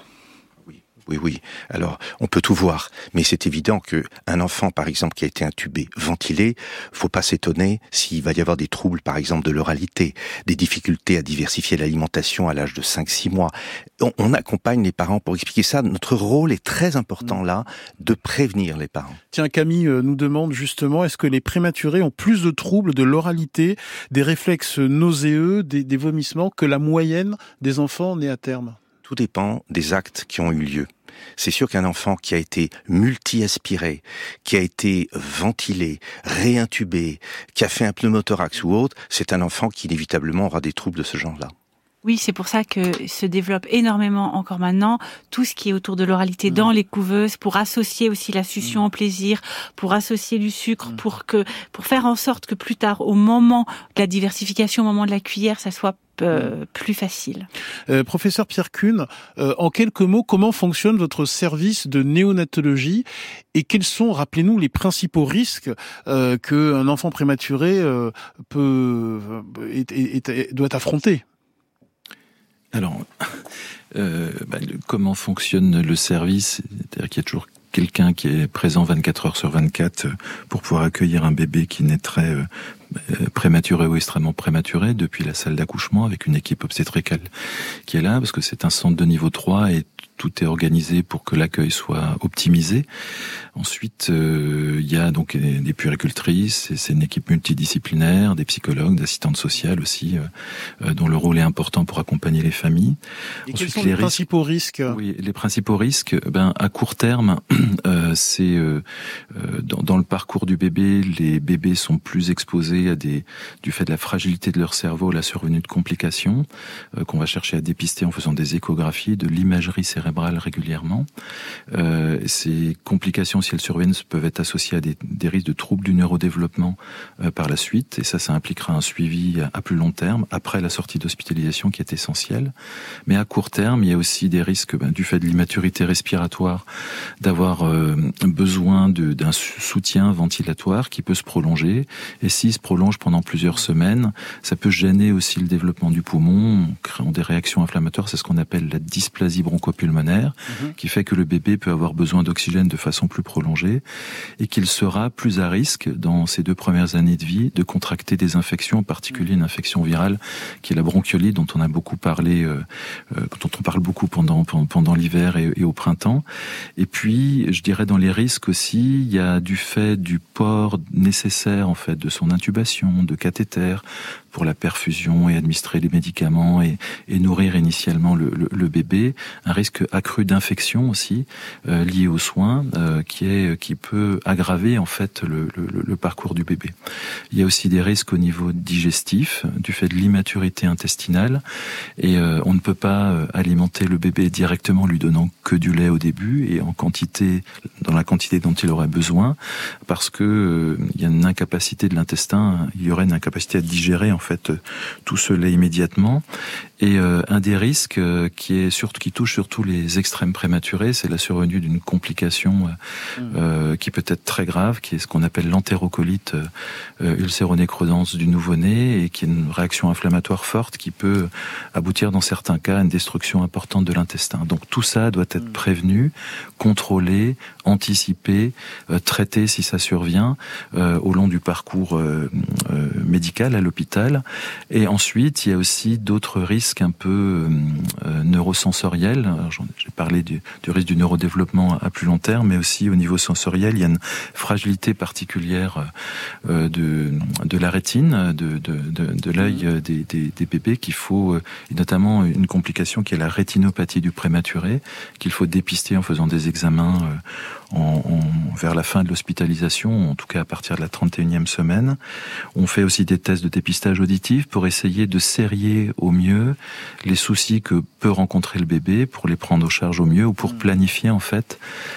Oui. Alors, on peut tout voir, mais c'est évident que un enfant, par exemple, qui a été intubé, ventilé, faut pas s'étonner s'il va y avoir des troubles, par exemple, de l'oralité, des difficultés à diversifier l'alimentation à l'âge de 5-6 mois. On accompagne les parents pour expliquer ça. Notre rôle est très important là, de prévenir les parents. Tiens, Camille nous demande justement, est-ce que les prématurés ont plus de troubles de l'oralité, des réflexes nauséeux, des vomissements que la moyenne des enfants nés à terme? Tout dépend des actes qui ont eu lieu. C'est sûr qu'un enfant qui a été multi-aspiré, qui a été ventilé, réintubé, qui a fait un pneumothorax ou autre, c'est un enfant qui inévitablement aura des troubles de ce genre-là. Oui, c'est pour ça que se développe énormément encore maintenant tout ce qui est autour de l'oralité dans les couveuses, pour associer aussi la succion au plaisir, pour associer du sucre, pour faire en sorte que plus tard, au moment de la diversification, au moment de la cuillère, ça soit plus facile. Professeur Pierre Kuhn, en quelques mots, comment fonctionne votre service de néonatologie et quels sont, rappelez-nous, les principaux risques qu'un enfant prématuré doit affronter? Alors, comment fonctionne le service? C'est-à-dire qu'il y a toujours quelqu'un qui est présent 24 heures sur 24 pour pouvoir accueillir un bébé qui naîtrait prématuré ou extrêmement prématuré depuis la salle d'accouchement avec une équipe obstétricale qui est là parce que c'est un centre de niveau 3 et tout est organisé pour que l'accueil soit optimisé. Ensuite, il y a donc des puéricultrices, c'est une équipe multidisciplinaire, des psychologues, des assistantes sociales aussi, dont le rôle est important pour accompagner les familles. Et ensuite, quels sont les principaux risques? Oui, les principaux risques, à court terme, c'est dans le parcours du bébé, les bébés sont plus exposés confrontés du fait de la fragilité de leur cerveau à la survenue de complications, qu'on va chercher à dépister en faisant des échographies, de l'imagerie cérébrale régulièrement. Ces complications, si elles surviennent, peuvent être associées à des risques de troubles du neurodéveloppement par la suite, et ça impliquera un suivi à plus long terme, après la sortie d'hospitalisation qui est essentielle. Mais à court terme, il y a aussi des risques du fait de l'immaturité respiratoire, d'avoir besoin d'un soutien ventilatoire qui peut se prolonger, et s'il se prolonge pendant plusieurs semaines, ça peut gêner aussi le développement du poumon, créant des réactions inflammatoires. C'est ce qu'on appelle la dysplasie bronchopulmonaire, qui fait que le bébé peut avoir besoin d'oxygène de façon plus prolongée, et qu'il sera plus à risque dans ses 2 premières années de vie de contracter des infections, en particulier une infection virale qui est la bronchiolite, dont on a beaucoup parlé, dont on parle beaucoup pendant l'hiver et au printemps. Et puis, je dirais dans les risques aussi, il y a du fait du port nécessaire en fait de son intubation, de cathéter pour la perfusion et administrer les médicaments et nourrir initialement le bébé, un risque accru d'infection aussi lié aux soins qui peut aggraver en fait le parcours du bébé. Il y a aussi des risques au niveau digestif du fait de l'immaturité intestinale, et on ne peut pas alimenter le bébé directement en lui donnant que du lait au début et dans la quantité dont il aurait besoin, parce que il y a une incapacité de l'intestin, il y aurait une incapacité à digérer en fait tout ce lait immédiatement. Et un des risques qui touche surtout les extrêmes prématurés, c'est la survenue d'une complication qui peut être très grave, qui est ce qu'on appelle l'entérocolite ulcéronecrosante du nouveau-né, et qui est une réaction inflammatoire forte qui peut aboutir dans certains cas à une destruction importante de l'intestin. Donc tout ça doit être prévenu, contrôlé, anticipé, traité si ça survient au long du parcours médical à l'hôpital. Et ensuite, il y a aussi d'autres risques un peu neurosensoriels. Alors, j'ai parlé du risque du neurodéveloppement à plus long terme, mais aussi au niveau sensoriel, il y a une fragilité particulière de la rétine, de l'œil des bébés qu'il faut, et notamment une complication qui est la rétinopathie du prématuré, qu'il faut dépister en faisant des examens vers la fin de l'hospitalisation, en tout cas à partir de la 31e semaine. On fait aussi des tests de dépistage auditif pour essayer de serrer au mieux les soucis que peut rencontrer le bébé, pour les prendre en charge au mieux, ou pour planifier en fait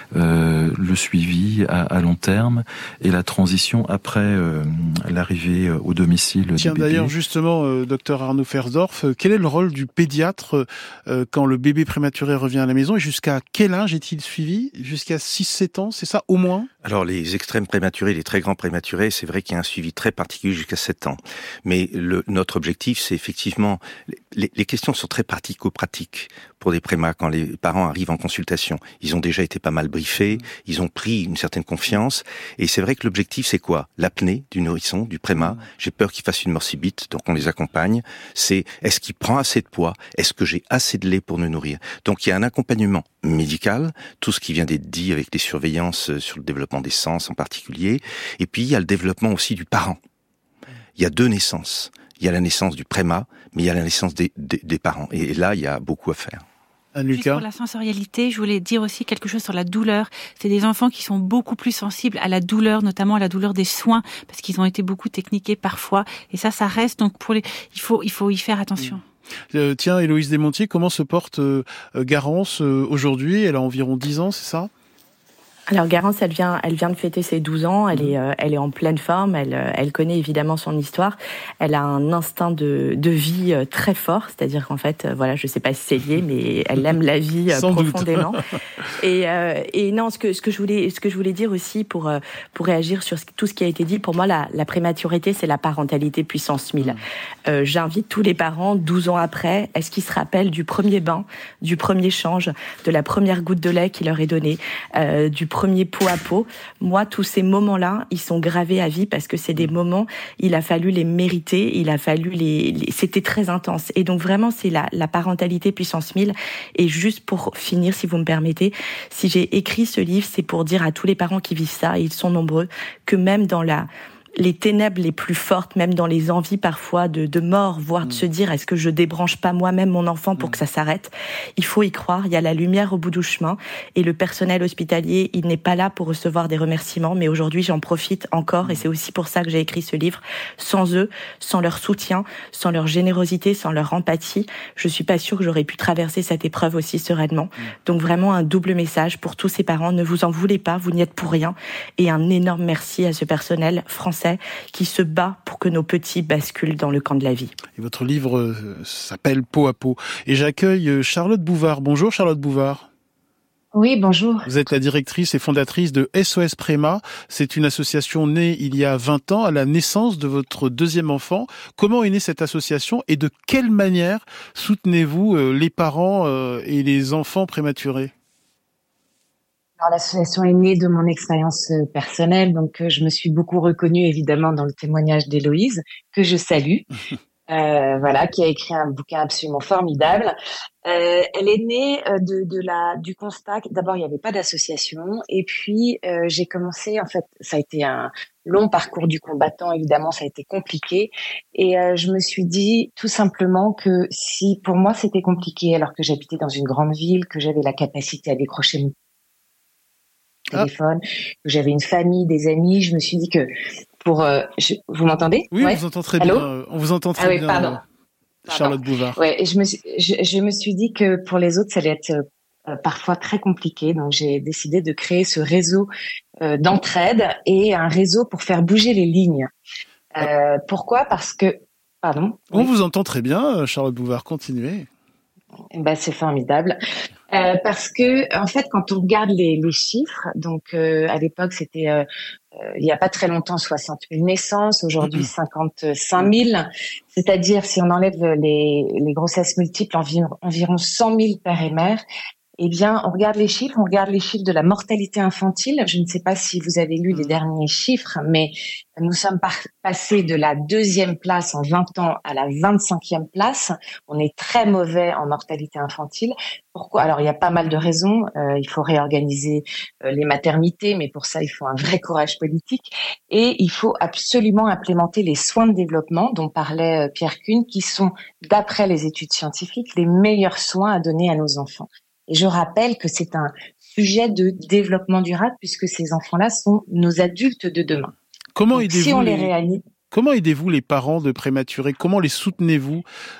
le suivi à long terme et la transition après l'arrivée au domicile du bébé. D'ailleurs, justement, docteur Arnaud Fersdorf, quel est le rôle du pédiatre quand le bébé prématuré revient à la maison, et jusqu'à quel âge est-il suivi? Jusqu'à 6-7 ans, c'est ça, au moins? Alors, les extrêmes prématurés, les très grands prématurés, c'est vrai qu'il y a un suivi très particulier jusqu'à 7 ans. Mais notre objectif, c'est effectivement... Les questions sont très pratico-pratiques pour des prémas quand les parents arrivent en consultation. Ils ont déjà été pas mal briefés, ils ont pris une certaine confiance, et c'est vrai que l'objectif, c'est quoi? L'apnée du nourrisson, du préma. J'ai peur qu'il fasse une mort subite, donc on les accompagne. C'est, est-ce qu'il prend assez de poids? Est-ce que j'ai assez de lait pour le nourrir? Donc il y a un accompagnement médical, tout ce qui vient d'être dit avec les surveillances sur le développement des sens en particulier, et puis il y a le développement aussi du parent. Il y a 2 naissances. Il y a la naissance du préma, mais il y a la naissance des parents. Et là, il y a beaucoup à faire. Juste pour la sensorialité, je voulais dire aussi quelque chose sur la douleur. C'est des enfants qui sont beaucoup plus sensibles à la douleur, notamment à la douleur des soins, parce qu'ils ont été beaucoup techniqués parfois. Et ça reste. Donc il faut y faire attention. Tiens, Héloïse Desmontiers, comment se porte Garance aujourd'hui? Elle a environ 10 ans, c'est ça? Alors Garance, elle vient de fêter ses 12 ans, elle est en pleine forme, elle connaît évidemment son histoire, elle a un instinct de vie très fort, c'est-à-dire qu'en fait, voilà, je sais pas si c'est lié, mais elle aime la vie profondément. Et non, ce que je voulais dire aussi pour réagir sur tout ce qui a été dit, pour moi la prématurité, c'est la parentalité puissance 1000. J'invite tous les parents 12 ans après, est-ce qu'ils se rappellent du premier bain, du premier change, de la première goutte de lait qui leur est donnée, du premier pot à pot. Moi, tous ces moments-là, ils sont gravés à vie parce que c'est des moments, il a fallu les mériter, il a fallu c'était très intense. Et donc vraiment, c'est la parentalité puissance 1000. Et juste pour finir, si vous me permettez, si j'ai écrit ce livre, c'est pour dire à tous les parents qui vivent ça, et ils sont nombreux, que même dans les ténèbres les plus fortes, même dans les envies parfois de mort, voire de se dire est-ce que je débranche pas moi-même mon enfant pour que ça s'arrête. Il faut y croire, il y a la lumière au bout du chemin et le personnel hospitalier, il n'est pas là pour recevoir des remerciements, mais aujourd'hui j'en profite encore et c'est aussi pour ça que j'ai écrit ce livre. Sans eux, sans leur soutien, sans leur générosité, sans leur empathie, je suis pas sûre que j'aurais pu traverser cette épreuve aussi sereinement. Donc vraiment un double message pour tous ces parents, ne vous en voulez pas, vous n'y êtes pour rien et un énorme merci à ce personnel français qui se bat pour que nos petits basculent dans le camp de la vie. Et votre livre s'appelle Peau à peau. Et j'accueille Charlotte Bouvard. Bonjour Charlotte Bouvard. Oui, bonjour. Vous êtes la directrice et fondatrice de SOS Préma. C'est une association née il y a 20 ans, à la naissance de votre deuxième enfant. Comment est née cette association et de quelle manière soutenez-vous les parents et les enfants prématurés ? Alors, l'association est née de mon expérience personnelle, donc je me suis beaucoup reconnue évidemment dans le témoignage d'Héloïse, que je salue, qui a écrit un bouquin absolument formidable. Elle est née du constat que d'abord il n'y avait pas d'association, et puis j'ai commencé, en fait, ça a été un long parcours du combattant, évidemment, ça a été compliqué, et je me suis dit tout simplement que si pour moi c'était compliqué alors que j'habitais dans une grande ville, que j'avais la capacité à décrocher mon téléphone, que j'avais une famille, des amis, je me suis dit que vous m'entendez ? Oui, on vous entend très bien. On vous entend très bien. Pardon. Charlotte Bouvard. Ouais, et je me suis dit que pour les autres, ça allait être parfois très compliqué. Donc, j'ai décidé de créer ce réseau d'entraide et un réseau pour faire bouger les lignes. Pourquoi ? Parce que, pardon. On vous entend très bien, Charlotte Bouvard. Continuez. C'est formidable. Parce que, en fait, quand on regarde les chiffres, donc à l'époque, c'était il y a pas très longtemps 60 000 naissances, aujourd'hui 55 000. C'est-à-dire, si on enlève les grossesses multiples, environ 100 000 pères et mères. Eh bien, on regarde les chiffres de la mortalité infantile. Je ne sais pas si vous avez lu les derniers chiffres, mais nous sommes passés de la 2e place en 20 ans à la 25e place. On est très mauvais en mortalité infantile. Pourquoi ? Alors, il y a pas mal de raisons. Il faut réorganiser les maternités, mais pour ça, il faut un vrai courage politique. Et il faut absolument implémenter les soins de développement dont parlait Pierre Kuhn, qui sont, d'après les études scientifiques, les meilleurs soins à donner à nos enfants. Et je rappelle que c'est un sujet de développement durable puisque ces enfants-là sont nos adultes de demain. Comment donc, aidez-vous si on les réalise... Comment aidez-vous les parents de prématurés ? Comment les soutenez-vous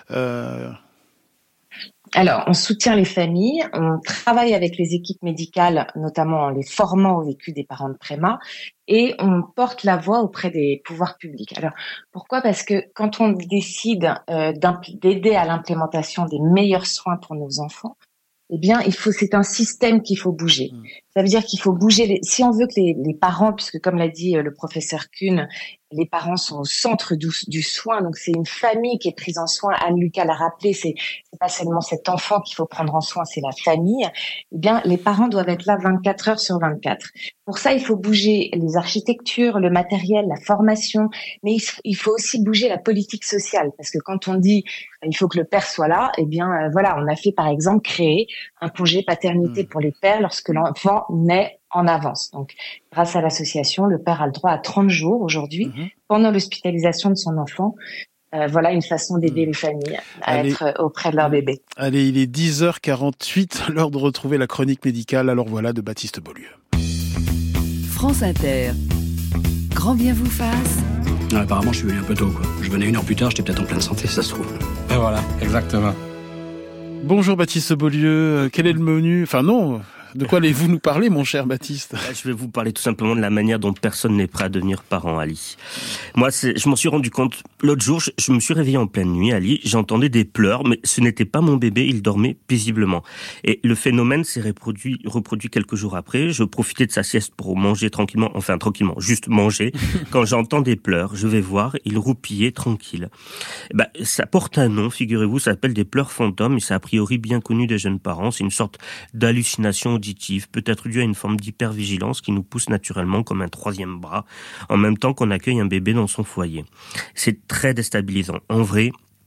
Alors, on soutient les familles, on travaille avec les équipes médicales, notamment en les formant au vécu des parents de préma, et on porte la voix auprès des pouvoirs publics. Alors, pourquoi ? Parce que quand on décide d'aider à l'implémentation des meilleurs soins pour nos enfants, eh bien, c'est un système qu'il faut bouger. Ça veut dire qu'il faut bouger si on veut que les parents, puisque comme l'a dit le professeur Kuhn, les parents sont au centre du soin, donc c'est une famille qui est prise en soin. Anne Lucas l'a rappelé, c'est pas seulement cet enfant qu'il faut prendre en soin, c'est la famille. Eh bien, les parents doivent être là 24 heures sur 24. Pour ça, il faut bouger les architectures, le matériel, la formation, mais il faut aussi bouger la politique sociale, parce que quand on dit il faut que le père soit là, eh bien, on a fait par exemple créer un congé paternité pour les pères lorsque l'enfant naît en avance. Donc, grâce à l'association, le père a le droit à 30 jours aujourd'hui, pendant l'hospitalisation de son enfant. Voilà une façon d'aider les familles à être auprès de leur bébé. Allez, il est 10h48, l'heure de retrouver la chronique médicale. Alors voilà, de Baptiste Beaulieu. France Inter. Grand bien vous fasse. Non, apparemment, je suis venu un peu tôt, quoi. Je venais 1 heure plus tard, j'étais peut-être en pleine santé, si ça se trouve. Et voilà, exactement. Bonjour Baptiste Beaulieu, quel est le menu ? Enfin non, de quoi allez-vous nous parler, mon cher Baptiste ? Je vais vous parler tout simplement de la manière dont personne n'est prêt à devenir parent, Ali. Moi, je m'en suis rendu compte l'autre jour, je me suis réveillé en pleine nuit, Ali, j'entendais des pleurs, mais ce n'était pas mon bébé, il dormait paisiblement. Et le phénomène s'est reproduit quelques jours après, je profitais de sa sieste pour manger tranquillement, juste manger. Quand j'entends des pleurs, je vais voir, il roupillait tranquille. Ça porte un nom, figurez-vous, ça s'appelle des pleurs fantômes, et c'est a priori bien connu des jeunes parents, c'est une sorte d'hallucination auditive, peut-être due à une forme d'hypervigilance qui nous pousse naturellement comme un 3e bras, en même temps qu'on accueille un bébé dans son foyer. C'est très déstabilisant. En vrai,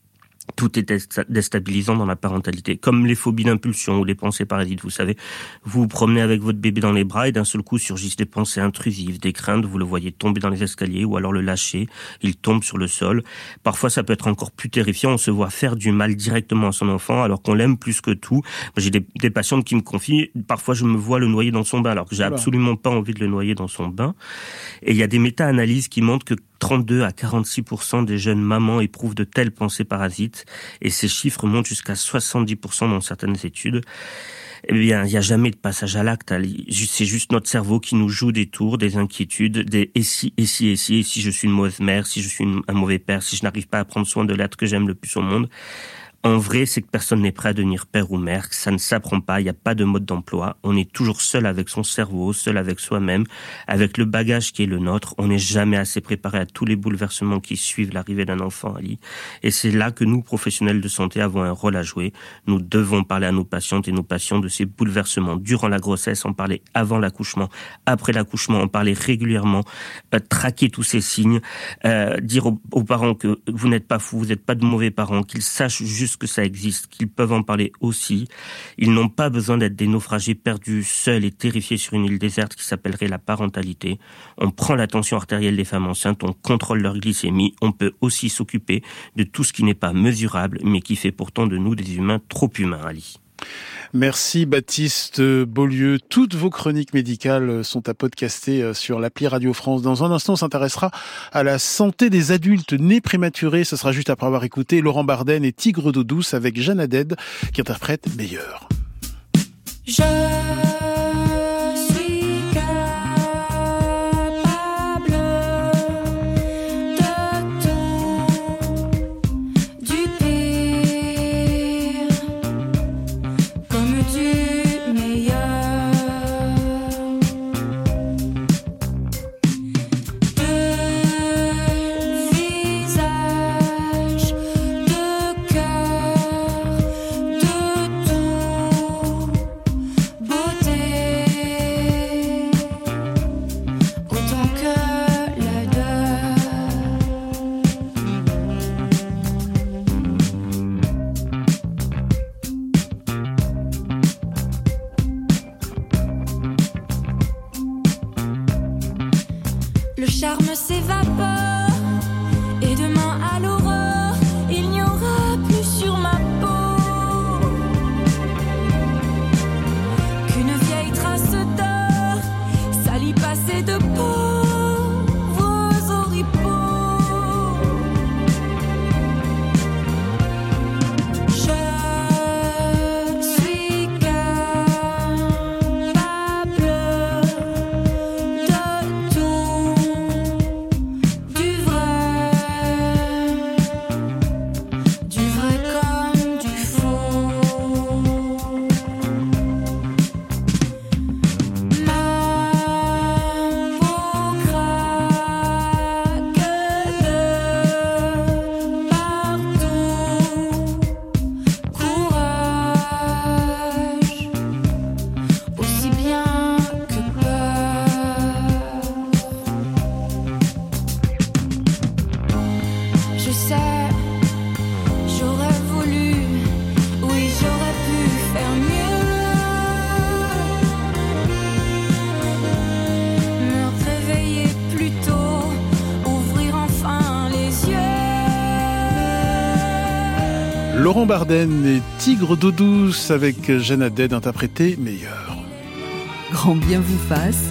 Tout est déstabilisant dans la parentalité, comme les phobies d'impulsion ou les pensées parasites. Vous savez, vous vous promenez avec votre bébé dans les bras et d'un seul coup surgissent des pensées intrusives, des craintes, vous le voyez tomber dans les escaliers ou alors le lâcher, il tombe sur le sol. Parfois ça peut être encore plus terrifiant, on se voit faire du mal directement à son enfant alors qu'on l'aime plus que tout. J'ai des patientes qui me confient, parfois je me vois le noyer dans son bain alors que j'ai absolument pas envie de le noyer dans son bain. Et il y a des méta-analyses qui montrent que 32 à 46% des jeunes mamans éprouvent de telles pensées parasites et ces chiffres montent jusqu'à 70% dans certaines études. Eh bien, il n'y a jamais de passage à l'acte. C'est juste notre cerveau qui nous joue des tours, des inquiétudes, des et si je suis une mauvaise mère, si je suis un mauvais père, si je n'arrive pas à prendre soin de l'être que j'aime le plus au monde. En vrai, c'est que personne n'est prêt à devenir père ou mère, que ça ne s'apprend pas, il n'y a pas de mode d'emploi. On est toujours seul avec son cerveau, seul avec soi-même, avec le bagage qui est le nôtre. On n'est jamais assez préparé à tous les bouleversements qui suivent l'arrivée d'un enfant, Ali. Et c'est là que nous, professionnels de santé, avons un rôle à jouer. Nous devons parler à nos patientes et nos patients de ces bouleversements durant la grossesse, en parler avant l'accouchement, après l'accouchement, en parler régulièrement, traquer tous ces signes, dire aux parents que vous n'êtes pas fous, vous n'êtes pas de mauvais parents, qu'ils sachent juste que ça existe, qu'ils peuvent en parler aussi. Ils n'ont pas besoin d'être des naufragés perdus, seuls et terrifiés sur une île déserte qui s'appellerait la parentalité. On prend la tension artérielle des femmes enceintes, on contrôle leur glycémie, on peut aussi s'occuper de tout ce qui n'est pas mesurable, mais qui fait pourtant de nous des humains trop humains, Ali. Merci Baptiste Beaulieu. Toutes vos chroniques médicales sont à podcaster sur l'appli Radio France. Dans un instant, on s'intéressera à la santé des adultes nés prématurés. Ce sera juste après avoir écouté Laurent Barden et Tigre d'eau douce avec Jeanne Haddad qui interprète Meilleur. Laurent Barden et Tigre d'eau douce avec Jeanne Haddad interprété Meilleur. Grand bien vous fasse.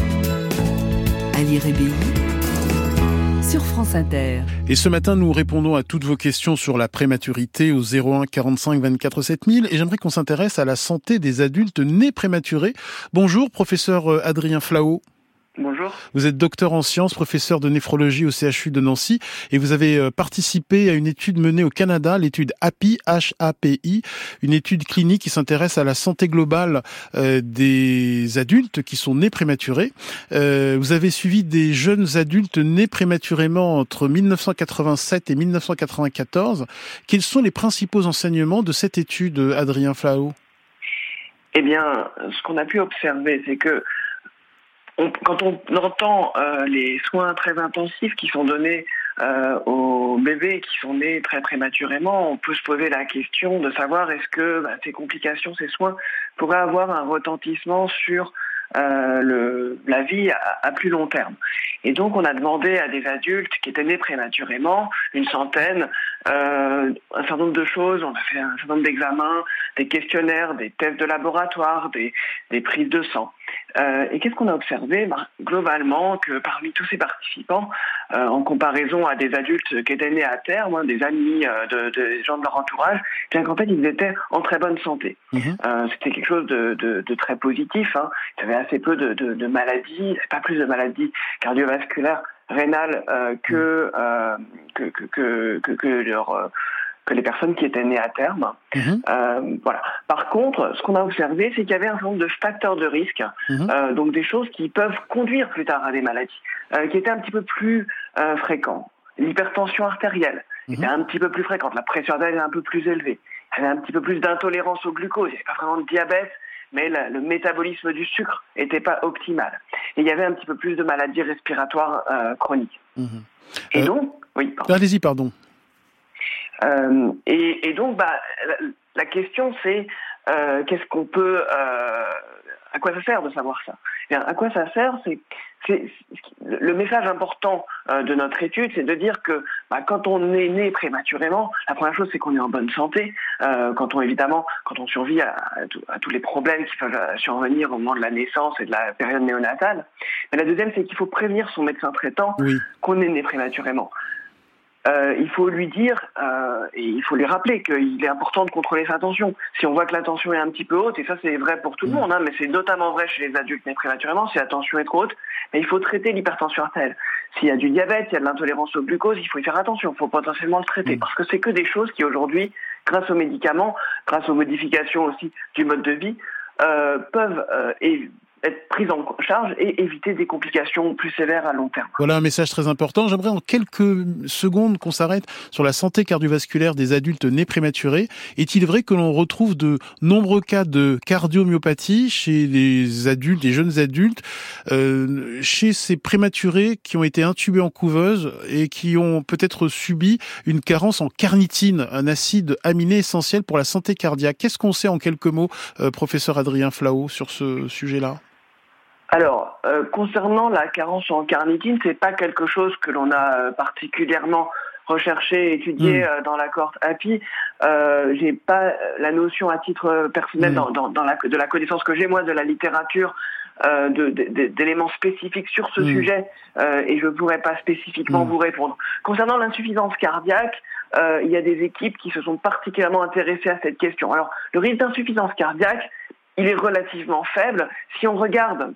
Ali Rébéi sur France Inter. Et ce matin, nous répondons à toutes vos questions sur la prématurité au 01 45 24 7000 et j'aimerais qu'on s'intéresse à la santé des adultes nés prématurés. Bonjour, professeur Adrien Flao. Bonjour. Vous êtes docteur en sciences, professeur de néphrologie au CHU de Nancy et vous avez participé à une étude menée au Canada, l'étude HAPI, H-A-P-I, une étude clinique qui s'intéresse à la santé globale des adultes qui sont nés prématurés. Vous avez suivi des jeunes adultes nés prématurément entre 1987 et 1994. Quels sont les principaux enseignements de cette étude, Adrien Flao ? Eh bien, ce qu'on a pu observer, c'est que quand on entend les soins très intensifs qui sont donnés aux bébés qui sont nés très prématurément, on peut se poser la question de savoir est-ce que ces complications, ces soins pourraient avoir un retentissement sur la vie à plus long terme. Et donc on a demandé à des adultes qui étaient nés prématurément, une centaine, un certain nombre de choses. On a fait un certain nombre d'examens, des questionnaires, des tests de laboratoire, des prises de sang. Et qu'est-ce qu'on a observé? Globalement, que parmi tous ces participants, en comparaison à des adultes qui étaient nés à terme, des amis, des gens de leur entourage, bien qu'en fait ils étaient en très bonne santé. C'était quelque chose de très positif. Il y avait assez peu de maladies, pas plus de maladies cardiovasculaires, rénales que les personnes qui étaient nées à terme. Voilà. Par contre, ce qu'on a observé, c'est qu'il y avait un certain nombre de facteurs de risque, donc des choses qui peuvent conduire plus tard à des maladies, qui étaient un petit peu plus fréquents. L'hypertension artérielle était un petit peu plus fréquente, la pression artérielle est un peu plus élevée, il y avait un petit peu plus d'intolérance au glucose, il n'y avait pas vraiment de diabète, mais le métabolisme du sucre n'était pas optimal. Et il y avait un petit peu plus de maladies respiratoires chroniques. Et donc, oui. Pardon. Allez-y, pardon. Et donc, la question c'est qu'est-ce qu'on peut, à quoi ça sert de savoir ça? Bien, à quoi ça sert? C'est le message important de notre étude, c'est de dire que quand on est né prématurément, la première chose c'est qu'on est en bonne santé. Quand on survit à tous les problèmes qui peuvent survenir au moment de la naissance et de la période néonatale. Mais la deuxième, c'est qu'il faut prévenir son médecin traitant qu'on est né prématurément. Il faut lui dire et il faut lui rappeler qu'il est important de contrôler sa tension. Si on voit que la tension est un petit peu haute, et ça c'est vrai pour tout le monde, mais c'est notamment vrai chez les adultes nés prématurément, si la tension est trop haute, mais il faut traiter l'hypertension artérielle. S'il y a du diabète, s'il y a de l'intolérance au glucose, il faut y faire attention, il faut potentiellement le traiter, parce que c'est que des choses qui aujourd'hui, grâce aux médicaments, grâce aux modifications aussi du mode de vie, peuvent être prises en charge et éviter des complications plus sévères à long terme. Voilà un message très important. J'aimerais en quelques secondes qu'on s'arrête sur la santé cardiovasculaire des adultes nés prématurés. Est-il vrai que l'on retrouve de nombreux cas de cardiomyopathie chez les adultes, les jeunes adultes, chez ces prématurés qui ont été intubés en couveuse et qui ont peut-être subi une carence en carnitine, un acide aminé essentiel pour la santé cardiaque? Qu'est-ce qu'on sait en quelques mots, professeur Adrien Flao, sur ce sujet-là? Alors, concernant la carence en carnitine, c'est pas quelque chose que l'on a particulièrement recherché et étudié dans la cohorte API. J'ai pas la notion à titre personnel de la connaissance que j'ai moi de la littérature d'éléments spécifiques sur ce sujet et je pourrais pas spécifiquement vous répondre. Concernant l'insuffisance cardiaque, il y a des équipes qui se sont particulièrement intéressées à cette question. Alors, le risque d'insuffisance cardiaque, il est relativement faible. Si on regarde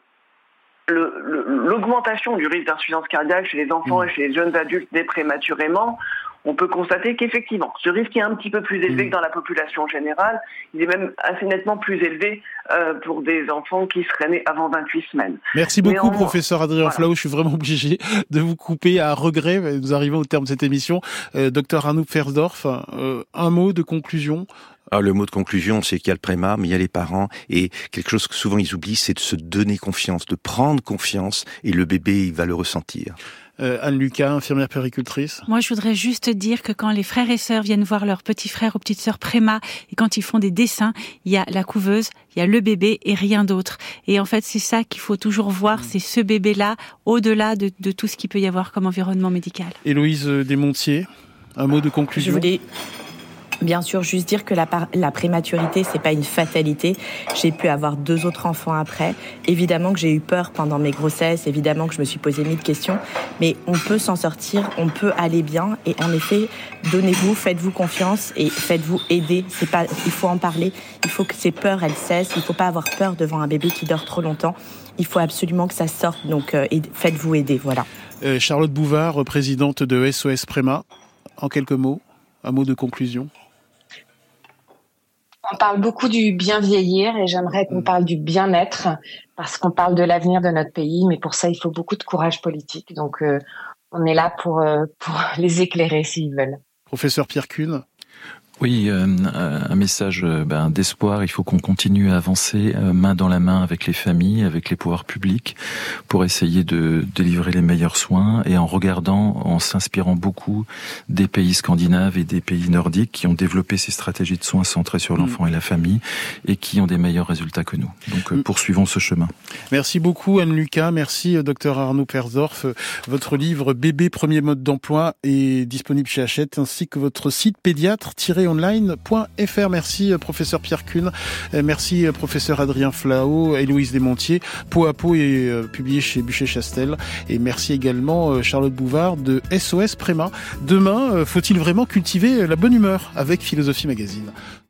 l'augmentation du risque d'insuffisance cardiaque chez les enfants et chez les jeunes adultes nés prématurément, on peut constater qu'effectivement, ce risque est un petit peu plus élevé que dans la population générale. Il est même assez nettement plus élevé pour des enfants qui seraient nés avant 28 semaines. Merci beaucoup, professeur Adrien Flao. Je suis vraiment obligé de vous couper à regret. Nous arrivons au terme de cette émission. Docteur Arnould Fersdorf, un mot de conclusion? Le mot de conclusion, c'est qu'il y a le préma, mais il y a les parents, et quelque chose que souvent ils oublient, c'est de se donner confiance, de prendre confiance, et le bébé, il va le ressentir. Anne Lucas, infirmière puéricultrice. Moi, je voudrais juste dire que quand les frères et sœurs viennent voir leurs petits frères ou petites sœurs préma, et quand ils font des dessins, il y a la couveuse, il y a le bébé et rien d'autre. Et en fait, c'est ça qu'il faut toujours voir, c'est ce bébé-là, au-delà de tout ce qu'il peut y avoir comme environnement médical. Héloïse Desmontiers, un mot de conclusion. Je voulais bien sûr juste dire que la prématurité, c'est pas une fatalité. J'ai pu avoir 2 autres enfants après. Évidemment que j'ai eu peur pendant mes grossesses, évidemment que je me suis posé 1000 questions, mais on peut s'en sortir, on peut aller bien. Et en effet, donnez-vous, faites-vous confiance et faites-vous aider. Il faut en parler, il faut que ces peurs, elles cessent. Il faut pas avoir peur devant un bébé qui dort trop longtemps. Il faut absolument que ça sorte, donc faites-vous aider, voilà. Charlotte Bouvard, présidente de SOS Préma, en quelques mots, un mot de conclusion. On parle beaucoup du bien vieillir et j'aimerais qu'on parle du bien-être parce qu'on parle de l'avenir de notre pays, mais pour ça, il faut beaucoup de courage politique. Donc, on est là pour les éclairer s'ils veulent. Professeur Pierre Kuhn. Oui, un message d'espoir. Il faut qu'on continue à avancer main dans la main avec les familles, avec les pouvoirs publics, pour essayer de délivrer les meilleurs soins, et en regardant, en s'inspirant beaucoup des pays scandinaves et des pays nordiques qui ont développé ces stratégies de soins centrées sur l'enfant et la famille et qui ont des meilleurs résultats que nous. Donc poursuivons ce chemin. Merci beaucoup Anne-Lucas, merci Dr Arnaud Persdorf. Votre livre Bébé premier mode d'emploi est disponible chez Hachette, ainsi que votre site pédiatre-online.fr. Merci professeur Pierre Kuhn, merci professeur Adrien Flao, Héloïse Desmontiers. Peau à peau est publié chez Buchet-Chastel, et merci également Charlotte Bouvard de SOS Préma. Demain, faut-il vraiment cultiver la bonne humeur avec Philosophie Magazine?